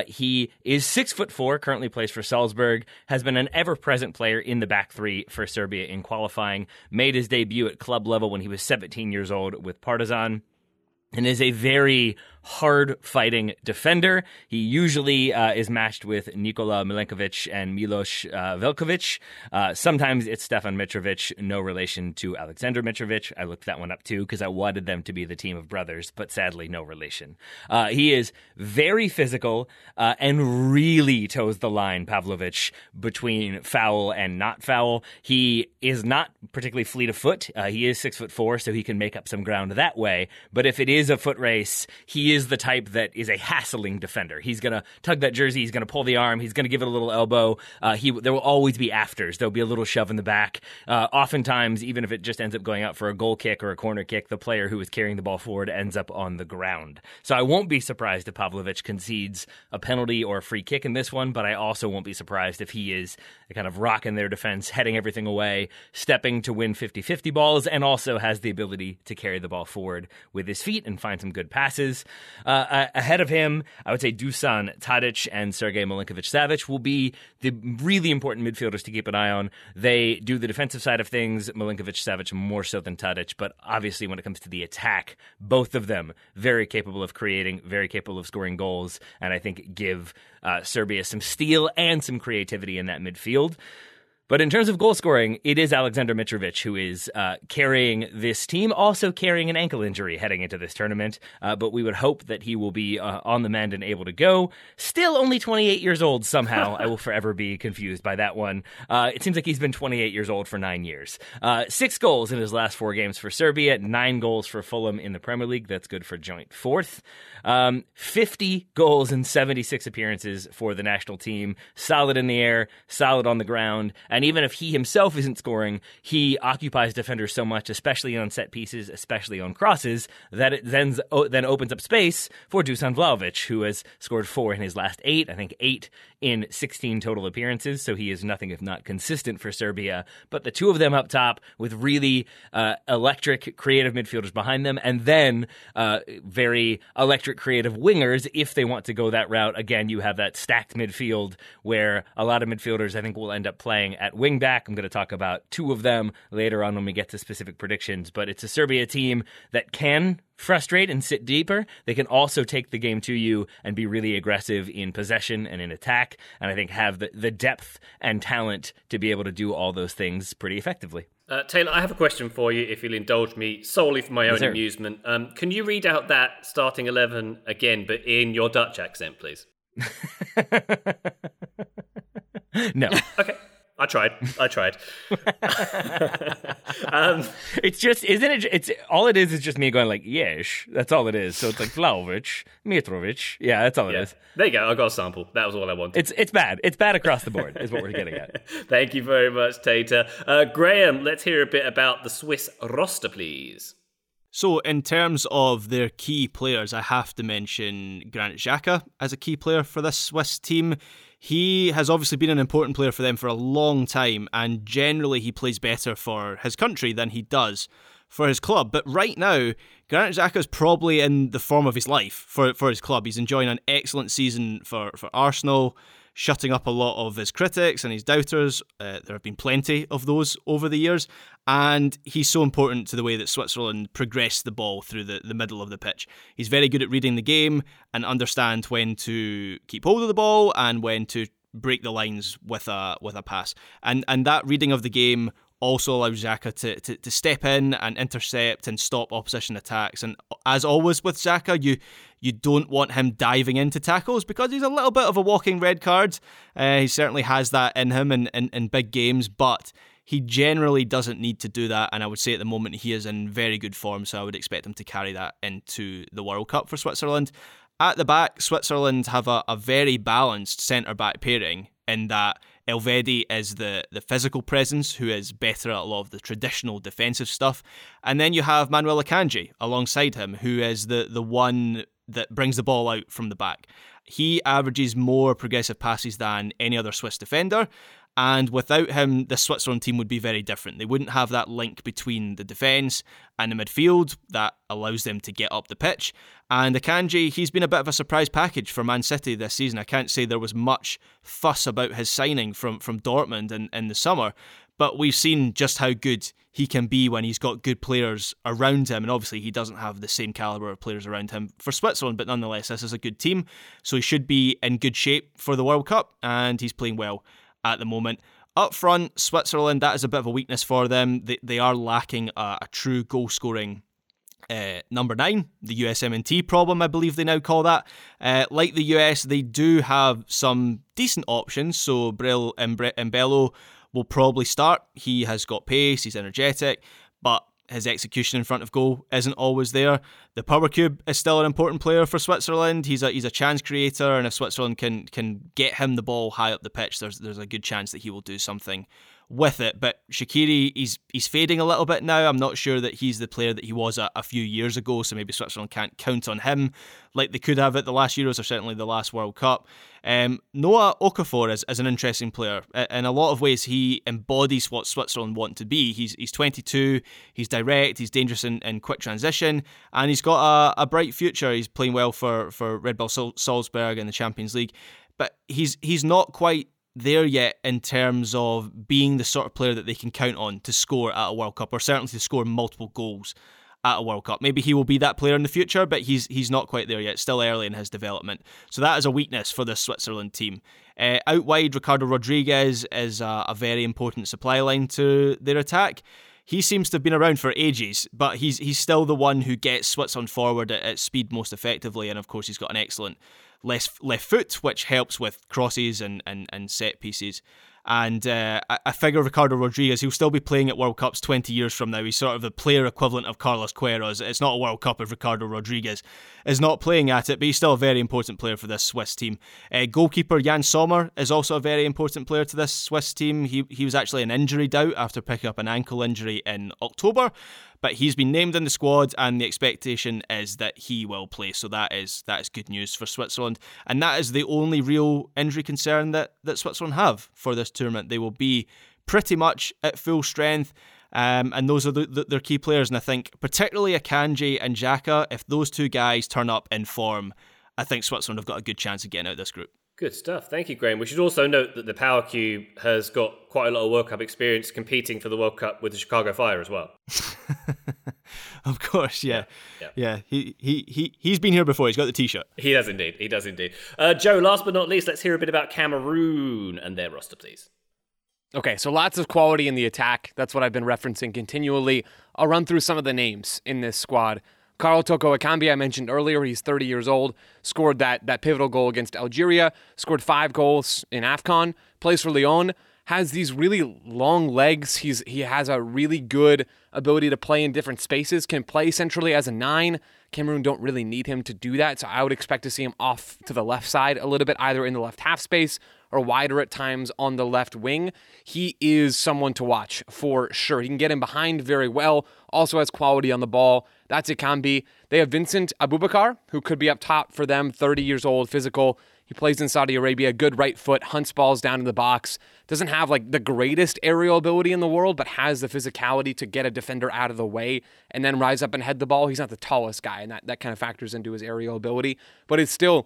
He is 6'4", currently plays for Salzburg, has been an ever-present player in the back three for Serbia in qualifying, made his debut at club level when he was 17 years old with Partizan, and is a very hard-fighting defender. He usually is matched with Nikola Milenkovic and Milos Velkovic. Sometimes it's Stefan Mitrovic, no relation to Alexander Mitrovic. I looked that one up too because I wanted them to be the team of brothers, but sadly no relation. He is very physical and really toes the line, Pavlovic, between foul and not foul. He is not particularly fleet of foot. He is 6'4", so he can make up some ground that way. But if it is a foot race, he is the type that is a hassling defender. He's going to tug that jersey. He's going to pull the arm. He's going to give it a little elbow. There will always be afters. There'll be a little shove in the back. Oftentimes, even if it just ends up going out for a goal kick or a corner kick, the player who is carrying the ball forward ends up on the ground. So I won't be surprised if Pavlovic concedes a penalty or a free kick in this one, but I also won't be surprised if he is kind of rocking their defense, heading everything away, stepping to win 50-50 balls, and also has the ability to carry the ball forward with his feet and find some good passes. Ahead of him, I would say Dusan Tadic and Sergei Milinkovic-Savic will be the really important midfielders to keep an eye on. They do the defensive side of things, Milinkovic-Savic more so than Tadic, but obviously when it comes to the attack, both of them very capable of creating, very capable of scoring goals, and I think give Serbia some steel and some creativity in that midfield. But in terms of goal scoring, it is Alexander Mitrovic who is carrying this team, also carrying an ankle injury heading into this tournament. But we would hope that he will be on the mend and able to go. Still only 28 years old somehow. I will forever be confused by that one. It seems like he's been 28 years old for 9 years. 6 goals in his last 4 games for Serbia, 9 goals for Fulham in the Premier League. That's good for joint 4th. 50 goals in 76 appearances for the national team. Solid in the air, solid on the ground, and And even if he himself isn't scoring, he occupies defenders so much, especially on set pieces, especially on crosses, that it then opens up space for Dusan Vlahovic, who has scored 4 in his last 8, I think 8 in 16 total appearances, so he is nothing if not consistent for Serbia. But the two of them up top with really electric, creative midfielders behind them, and then very electric, creative wingers if they want to go that route. Again, you have that stacked midfield where a lot of midfielders, I think, will end up playing at wing-back. I'm going to talk about 2 of them later on when we get to specific predictions, but it's a Serbia team that can frustrate and sit deeper. They can also take the game to you and be really aggressive in possession and in attack, and I think have the depth and talent to be able to do all those things pretty effectively. Taylor, I have a question for you, if you'll indulge me, solely for my own amusement. Can you read out that starting 11 again, but in your Dutch accent, please? No. Okay. I tried. It's just, isn't it? It's all it is just me going like, yes, that's all it is. So it's like Vlahovic, Mitrovic. Yeah, that's all it is. There you go. I got a sample. That was all I wanted. It's bad. It's bad across the board, is what we're getting at. Thank you very much, Tater. Graham, let's hear a bit about the Swiss roster, please. So, in terms of their key players, I have to mention Granit Xhaka as a key player for this Swiss team. He has obviously been an important player for them for a long time, and generally he plays better for his country than he does for his club. But right now, Granit Xhaka is probably in the form of his life for his club. He's enjoying an excellent season for Arsenal, shutting up a lot of his critics and his doubters. There have been plenty of those over the years, and he's so important to the way that Switzerland progress the ball through the middle of the pitch. He's very good at reading the game and understand when to keep hold of the ball and when to break the lines with a pass. And that reading of the game also allows Xhaka to step in and intercept and stop opposition attacks. And as always with Xhaka, you don't want him diving into tackles because he's a little bit of a walking red card. He certainly has that in him in big games, but he generally doesn't need to do that, and I would say at the moment he is in very good form, so I would expect him to carry that into the World Cup for Switzerland. At the back, Switzerland have a very balanced centre-back pairing in that Elvedi is the physical presence who is better at a lot of the traditional defensive stuff, and then you have Manuel Akanji alongside him, who is the one that brings the ball out from the back. He averages more progressive passes than any other Swiss defender, and without him, the Switzerland team would be very different. They wouldn't have that link between the defence and the midfield that allows them to get up the pitch. And Akanji, he's been a bit of a surprise package for Man City this season. I can't say there was much fuss about his signing from Dortmund in the summer, but we've seen just how good he can be when he's got good players around him. And obviously he doesn't have the same calibre of players around him for Switzerland, but nonetheless, this is a good team. So he should be in good shape for the World Cup, and he's playing well at the moment. Up front, Switzerland, that is a bit of a weakness for them. They are lacking a true goal-scoring number 9, the USMNT problem, I believe they now call that. Like the US, they do have some decent options, so Bril Embello will probably start. He has got pace, he's energetic, but his execution in front of goal isn't always there. The Power Cube is still an important player for Switzerland. He's a chance creator, and if Switzerland can get him the ball high up the pitch, there's a good chance that he will do something with it. But Shaqiri, he's fading a little bit now. I'm not sure that he's the player that he was a few years ago, so maybe Switzerland can't count on him like they could have at the last Euros or certainly the last World Cup. Noah Okafor is an interesting player. In a lot of ways, he embodies what Switzerland want to be. He's 22, he's direct, he's dangerous in quick transition, and he's got a bright future. He's playing well for Red Bull Salzburg in the Champions League, but he's not quite there yet in terms of being the sort of player that they can count on to score at a World Cup, or certainly to score multiple goals at a World Cup. Maybe he will be that player in the future, but he's not quite there yet, still early in his development. So that is a weakness for the Switzerland team. Out wide, Ricardo Rodriguez is a very important supply line to their attack. He seems to have been around for ages, but he's still the one who gets Switzerland forward at speed most effectively, and of course he's got an excellent left foot, which helps with crosses and set pieces And I figure Ricardo Rodriguez, he'll still be playing at World Cups 20 years from now. He's sort of the player equivalent of Carlos Queiroz. It's not a World Cup if Ricardo Rodriguez is not playing at it, but he's still a very important player for this Swiss team. Goalkeeper Jan Sommer is also a very important player to this Swiss team. He was actually an injury doubt after picking up an ankle injury in October, but he's been named in the squad, and the expectation is that he will play. So that is good news for Switzerland. And that is the only real injury concern that Switzerland have for this tournament. They will be pretty much at full strength, and those are their key players. And I think particularly Akanji and Xhaka, if those two guys turn up in form, I think Switzerland have got a good chance of getting out of this group. Good stuff. Thank you, Graham. We should also note that the Power Cube has got quite a lot of World Cup experience competing for the World Cup with the Chicago Fire as well. Of course, yeah. He's been here before. He's got the T-shirt. He does indeed. Joe, last but not least, let's hear a bit about Cameroon and their roster, please. Okay, so lots of quality in the attack. That's what I've been referencing continually. I'll run through some of the names in this squad. Karl Toko Ekambi, I mentioned earlier, he's 30 years old, scored that pivotal goal against Algeria, scored 5 goals in AFCON, plays for Lyon, has these really long legs. He has a really good ability to play in different spaces, can play centrally as a 9. Cameroon don't really need him to do that, so I would expect to see him off to the left side a little bit, either in the left half space or wider at times on the left wing. He is someone to watch for sure. He can get in behind very well, also has quality on the ball. That's Ekambi. They have Vincent Aboubakar, who could be up top for them, 30 years old, physical. He plays in Saudi Arabia, good right foot, hunts balls down in the box. Doesn't have like the greatest aerial ability in the world, but has the physicality to get a defender out of the way and then rise up and head the ball. He's not the tallest guy, and that kind of factors into his aerial ability, but it's still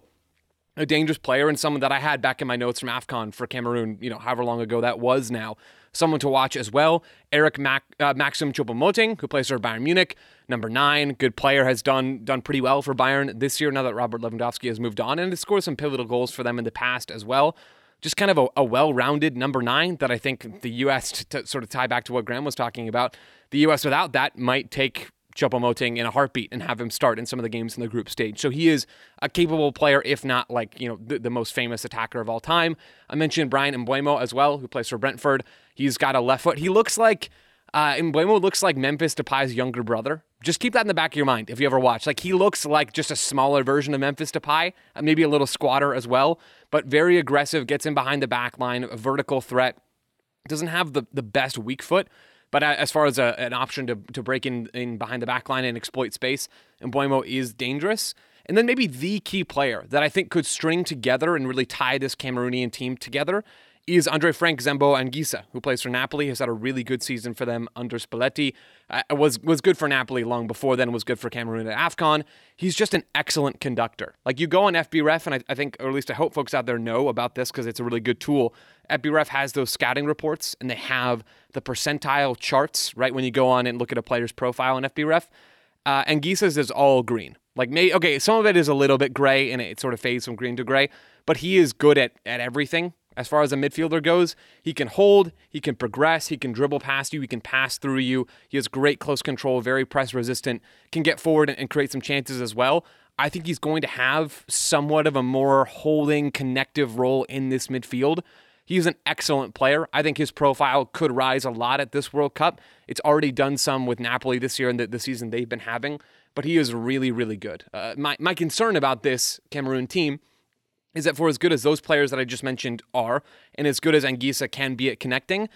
a dangerous player and someone that I had back in my notes from AFCON for Cameroon, however long ago that was now. Someone to watch as well. Eric Maxim Choupo-Moting, who plays for Bayern Munich, number 9, good player, has done pretty well for Bayern this year now that Robert Lewandowski has moved on, and has scored some pivotal goals for them in the past as well. Just kind of a well-rounded number 9 that I think the U.S., to sort of tie back to what Graham was talking about, the U.S. without that might take Choupo-Moting in a heartbeat and have him start in some of the games in the group stage. So he is a capable player, if not the most famous attacker of all time. I mentioned Brian Mbeumo as well, who plays for Brentford. He's got a left foot. He looks like Mbeumo looks like Memphis Depay's younger brother. Just keep that in the back of your mind if you ever watch. Like, he looks like just a smaller version of Memphis Depay, maybe a little squatter as well, but very aggressive, gets in behind the back line, a vertical threat. Doesn't have the best weak foot, but as far as an option to break in behind the back line and exploit space, Mbeumo is dangerous. And then maybe the key player that I think could string together and really tie this Cameroonian team together is Andre Frank Zembo Anguissa, who plays for Napoli, has had a really good season for them under Spalletti. Was good for Napoli long before then, was good for Cameroon at AFCON. He's just an excellent conductor. Like, you go on FBref, and I think, or at least I hope folks out there know about this because it's a really good tool. FBref has those scouting reports, and they have the percentile charts, right, when you go on and look at a player's profile in FBref. Anguissa's is all green. Some of it is a little bit gray, and it sort of fades from green to gray, but he is good at everything. As far as a midfielder goes, he can hold, he can progress, he can dribble past you, he can pass through you. He has great close control, very press resistant, can get forward and create some chances as well. I think he's going to have somewhat of a more holding, connective role in this midfield. He's an excellent player. I think his profile could rise a lot at this World Cup. It's already done some with Napoli this year and the season they've been having, but he is really, really good. My concern about this Cameroon team is that for as good as those players that I just mentioned are, and as good as Anguissa can be at connecting,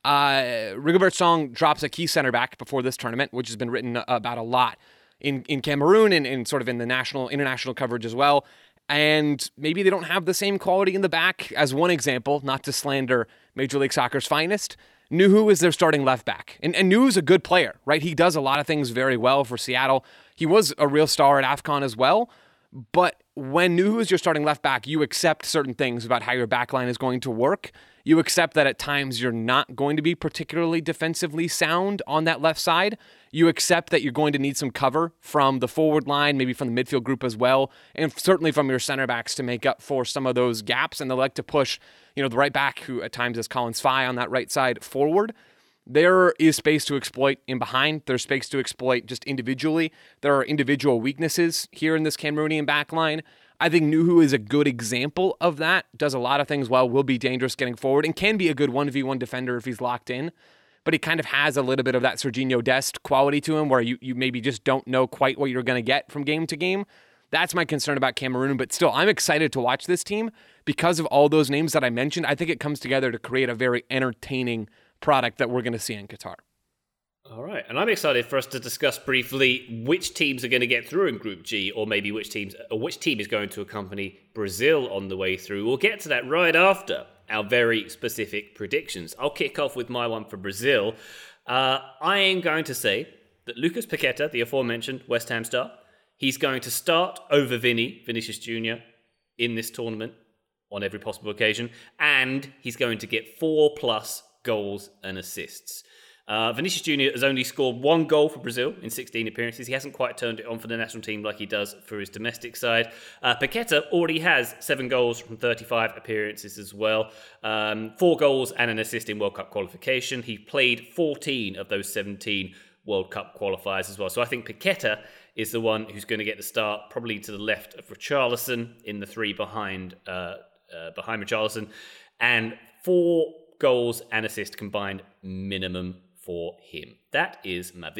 Rigobert Song drops a key center back before this tournament, which has been written about a lot in Cameroon and sort of in the international coverage as well. And maybe they don't have the same quality in the back. As one example, not to slander Major League Soccer's finest, Nuhu is their starting left back. And Nuhu's a good player, right? He does a lot of things very well for Seattle. He was a real star at AFCON as well. But when Nuhu is your starting left back, you accept certain things about how your back line is going to work. You accept that at times you're not going to be particularly defensively sound on that left side. You accept that you're going to need some cover from the forward line, maybe from the midfield group as well, and certainly from your center backs to make up for some of those gaps. And they like to push, the right back, who at times is Collins Fye on that right side, forward. There is space to exploit in behind. There's space to exploit just individually. There are individual weaknesses here in this Cameroonian backline. I think Nuhu is a good example of that. Does a lot of things well, will be dangerous getting forward, and can be a good 1v1 defender if he's locked in. But he kind of has a little bit of that Serginho Dest quality to him where you maybe just don't know quite what you're going to get from game to game. That's my concern about Cameroon. But still, I'm excited to watch this team because of all those names that I mentioned. I think it comes together to create a very entertaining product that we're going to see in Qatar. All right, and I'm excited for us to discuss briefly which teams are going to get through in Group G, or maybe which team is going to accompany Brazil on the way through. We'll get to that right after our very specific predictions. I'll kick off with my one for Brazil. I am going to say that Lucas Paqueta, the aforementioned West Ham star, he's going to start over Vinicius Jr. in this tournament on every possible occasion, and he's going to get 4+ goals and assists. Vinicius Jr. has only scored 1 goal for Brazil in 16 appearances. He hasn't quite turned it on for the national team like he does for his domestic side. Paqueta already has 7 goals from 35 appearances as well. 4 goals and an assist in World Cup qualification. He played 14 of those 17 World Cup qualifiers as well. So I think Paqueta is the one who's going to get the start, probably to the left of Richarlison in the 3 behind Richarlison. And 4 goals and assist combined minimum for him. That is my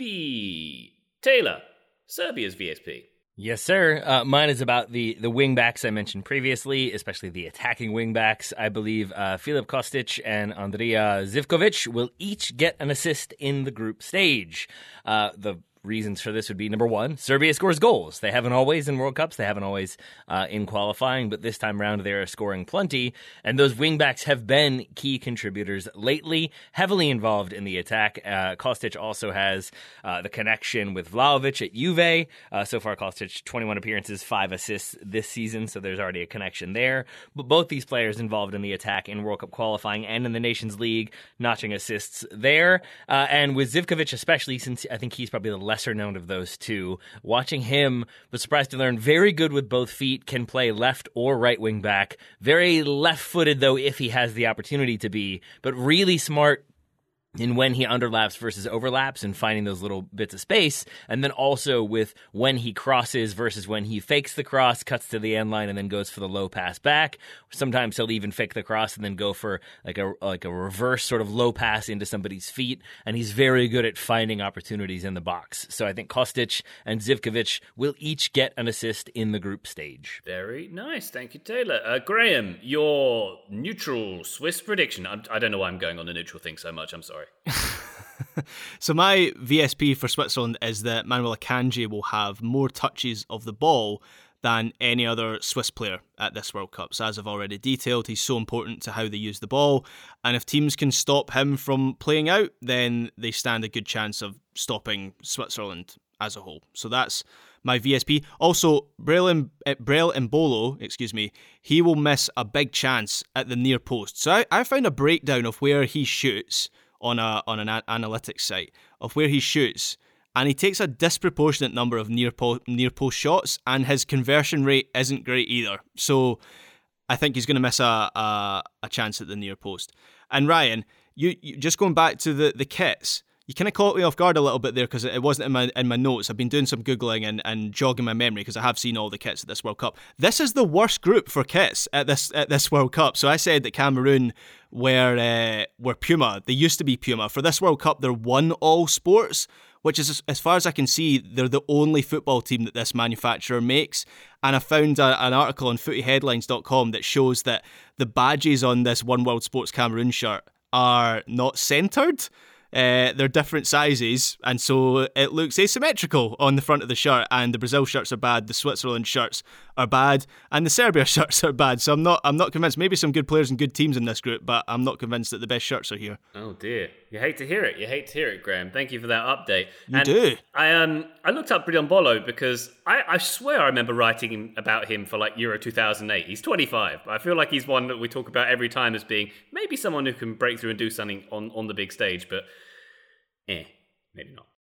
VSP. Taylor, Serbia's VSP. Yes, sir. Mine is about the wing-backs I mentioned previously, especially the attacking wing-backs. I believe Filip Kostic and Andrija Zivkovic will each get an assist in the group stage. The reasons for this would be, number one, Serbia scores goals. They haven't always in World Cups. They haven't always in qualifying, but this time around they are scoring plenty. And those wingbacks have been key contributors lately, heavily involved in the attack. Kostic also has the connection with Vlahovic at Juve. So far, Kostic, 21 appearances, 5 assists this season, so there's already a connection there. But both these players involved in the attack in World Cup qualifying and in the Nations League, notching assists there. And with Zivkovic especially, since I think he's probably the lesser known of those two. Watching him, was surprised to learn very good with both feet, can play left or right wing back. Very left-footed, though, if he has the opportunity to be, but really smart in when he underlaps versus overlaps and finding those little bits of space, and then also with when he crosses versus when he fakes the cross, cuts to the end line, and then goes for the low pass back. Sometimes he'll even fake the cross and then go for like a reverse sort of low pass into somebody's feet, and he's very good at finding opportunities in the box. So I think Kostic and Zivkovic will each get an assist in the group stage. Very nice. Thank you, Taylor. Graham, your neutral Swiss prediction. I don't know why I'm going on the neutral thing so much. I'm sorry. So my VSP for Switzerland is that Manuel Akanji will have more touches of the ball than any other Swiss player at this World Cup. So as I've already detailed, he's so important to how they use the ball. And if teams can stop him from playing out, then they stand a good chance of stopping Switzerland as a whole. So that's my VSP. Also, Brel Embolo, he will miss a big chance at the near post. So I found a breakdown of where he shoots on an analytics site of where he shoots, and he takes a disproportionate number of near post shots, and his conversion rate isn't great either. So I think he's going to miss a chance at the near post. And Ryan, you just going back to the kits, you kind of caught me off guard a little bit there because it wasn't in my notes. I've been doing some Googling and jogging my memory because I have seen all the kits at this World Cup. This is the worst group for kits at this World Cup. So I said that Cameroon were Puma. They used to be Puma. For this World Cup, they're One All Sports, which is, as far as I can see, they're the only football team that this manufacturer makes. And I found an article on footyheadlines.com that shows that the badges on this One World Sports Cameroon shirt are not centred. They're different sizes, and so it looks asymmetrical on the front of the shirt, and the Brazil shirts are bad, the Switzerland shirts are bad, and the Serbia shirts are bad. So I'm not convinced. Maybe some good players and good teams in this group, but I'm not convinced that the best shirts are here. Oh dear. You hate to hear it, Graham. Thank you for that update. You do. I looked up Brel Embolo because I swear I remember writing about him for like Euro 2008. He's 25. I feel like he's one that we talk about every time as being maybe someone who can break through and do something on the big stage, but maybe not.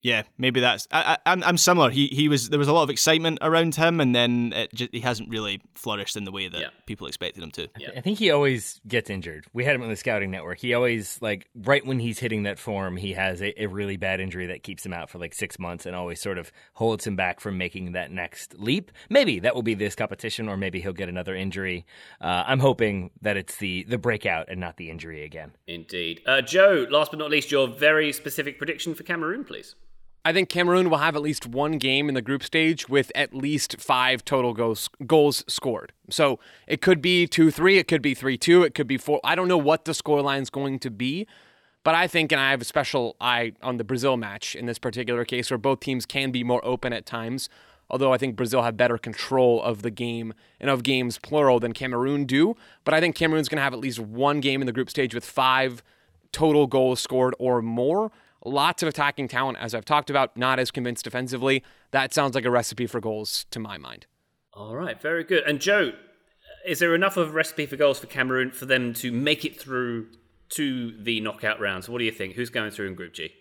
Yeah, maybe that's. I'm similar. There was a lot of excitement around him, and then he hasn't really flourished in the way that people expected him to. I think he always gets injured. We had him on the scouting network. He always, right when he's hitting that form, he has a really bad injury that keeps him out for 6 months and always sort of holds him back from making that next leap. Maybe that will be this competition, or maybe he'll get another injury. I'm hoping that it's the breakout and not the injury again. Indeed. Joe, last but not least, your very specific prediction for Cameroon, please. I think Cameroon will have at least one game in the group stage with at least 5 total goals scored. So it could be 2-3, it could be 3-2, it could be 4. I don't know what the scoreline's going to be, but I think, and I have a special eye on the Brazil match in this particular case, where both teams can be more open at times, although I think Brazil have better control of the game and of games plural than Cameroon do. But I think Cameroon's going to have at least one game in the group stage with 5 total goals scored or more. Lots of attacking talent, as I've talked about, not as convinced defensively. That sounds like a recipe for goals to my mind. All right, very good. And Joe, is there enough of a recipe for goals for Cameroon for them to make it through to the knockout rounds? What do you think? Who's going through in Group G?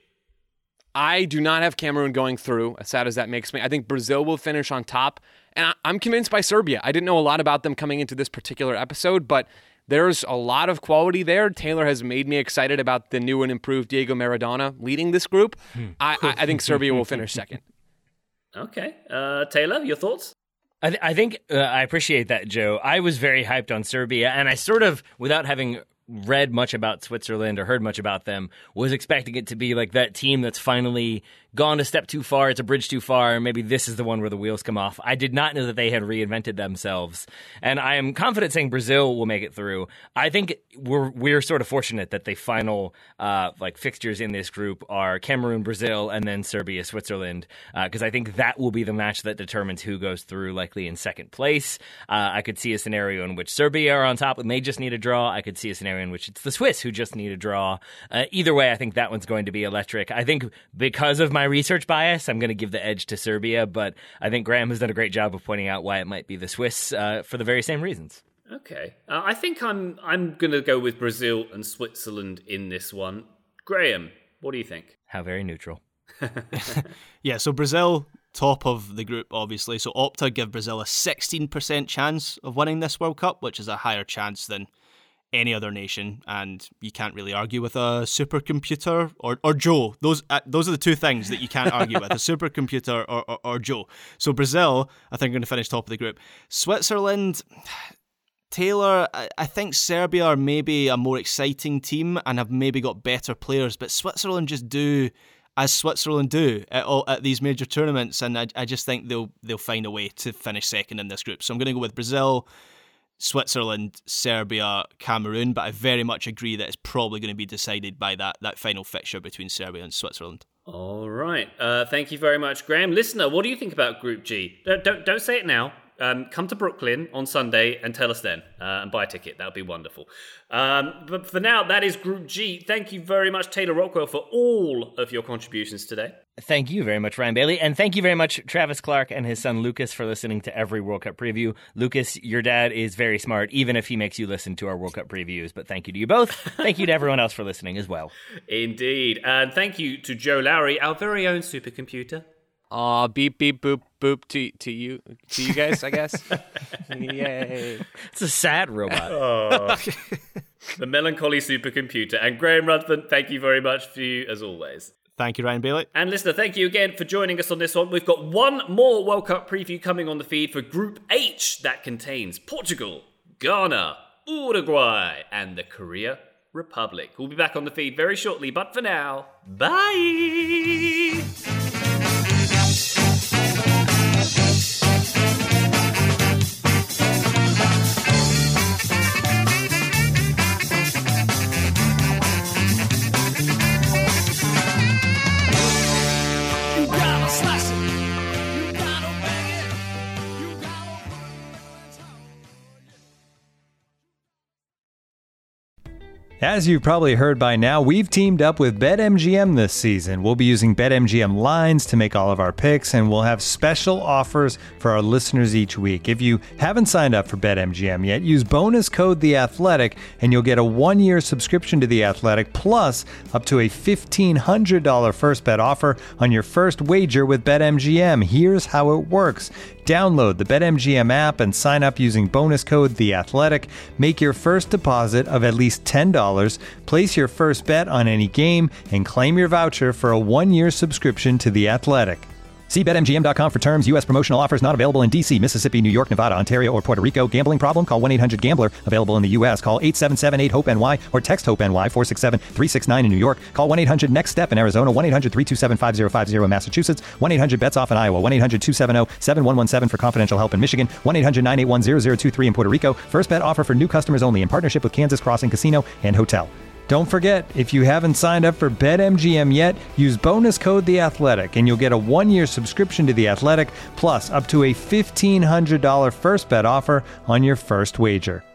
I do not have Cameroon going through, as sad as that makes me. I think Brazil will finish on top, and I'm convinced by Serbia. I didn't know a lot about them coming into this particular episode, but there's a lot of quality there. Taylor has made me excited about the new and improved Diego Maradona leading this group. I think Serbia will finish second. Okay. Taylor, your thoughts? I think I appreciate that, Joe. I was very hyped on Serbia, and I sort of, without having read much about Switzerland or heard much about them, was expecting it to be like that team that's finally gone a step too far, it's a bridge too far, and maybe this is the one where the wheels come off. I did not know that they had reinvented themselves, and I am confident saying Brazil will make it through. I think we're sort of fortunate that the final fixtures in this group are Cameroon, Brazil, and then Serbia, Switzerland, because I think that will be the match that determines who goes through, likely in second place. I could see a scenario in which Serbia are on top and they just need a draw. I could see a scenario in which it's the Swiss who just need a draw. Either way, I think that one's going to be electric. I think because of my research bias, I'm going to give the edge to Serbia, but I think Graham has done a great job of pointing out why it might be the Swiss for the very same reasons. Okay. I think I'm going to go with Brazil and Switzerland in this one. Graham, what do you think? How very neutral. Yeah, so Brazil, top of the group, obviously. So Opta give Brazil a 16% chance of winning this World Cup, which is a higher chance than any other nation, and you can't really argue with a supercomputer or Joe. Those are the two things that you can't argue with, a supercomputer or Joe. So Brazil, I think, are going to finish top of the group. Switzerland, Taylor, I think Serbia are maybe a more exciting team and have maybe got better players, but Switzerland just do as Switzerland do at these major tournaments, and I just think they'll find a way to finish second in this group. So I'm going to go with Brazil, Switzerland, Serbia, Cameroon, but I very much agree that it's probably going to be decided by that final fixture between Serbia and Switzerland. All right. Thank you very much, Graham. Listener, what do you think about Group G? Don't say it now. Come to Brooklyn on Sunday and tell us then, and buy a ticket. That would be wonderful. But for now, that is Group G. Thank you very much, Taylor Rockwell, for all of your contributions today. Thank you very much, Ryan Bailey. And thank you very much, Travis Clark and his son Lucas, for listening to every World Cup preview. Lucas, your dad is very smart, even if he makes you listen to our World Cup previews. But thank you to you both. Thank you to everyone else for listening as well. Indeed. And thank you to Joe Lowry, our very own supercomputer. Beep, beep, boop, boop to you guys, I guess. Yay. It's a sad robot. Oh, the melancholy supercomputer. And Graham Ruthven, thank you very much for you, as always. Thank you, Ryan Bailey. And listener, thank you again for joining us on this one. We've got one more World Cup preview coming on the feed for Group H that contains Portugal, Ghana, Uruguay, and the Korea Republic. We'll be back on the feed very shortly, but for now, bye! As you've probably heard by now, we've teamed up with BetMGM this season. We'll be using BetMGM lines to make all of our picks, and we'll have special offers for our listeners each week. If you haven't signed up for BetMGM yet, use bonus code The Athletic, and you'll get a 1-year subscription to The Athletic, plus up to a $1,500 first bet offer on your first wager with BetMGM. Here's how it works. Download the BetMGM app and sign up using bonus code The Athletic. Make your first deposit of at least $10. Place your first bet on any game and claim your voucher for a 1-year subscription to The Athletic. See BetMGM.com for terms. U.S. promotional offers not available in D.C., Mississippi, New York, Nevada, Ontario, or Puerto Rico. Gambling problem? Call 1-800-GAMBLER. Available in the U.S. Call 877-8-HOPE-NY or text HOPE-NY 467-369 in New York. Call 1-800-NEXT-STEP in Arizona. 1-800-327-5050 in Massachusetts. 1-800-BETS-OFF in Iowa. 1-800-270-7117 for confidential help in Michigan. 1-800-981-0023 in Puerto Rico. First bet offer for new customers only in partnership with Kansas Crossing Casino and Hotel. Don't forget, if you haven't signed up for BetMGM yet, use bonus code The Athletic, and you'll get a 1-year subscription to The Athletic, plus up to a $1,500 first bet offer on your first wager.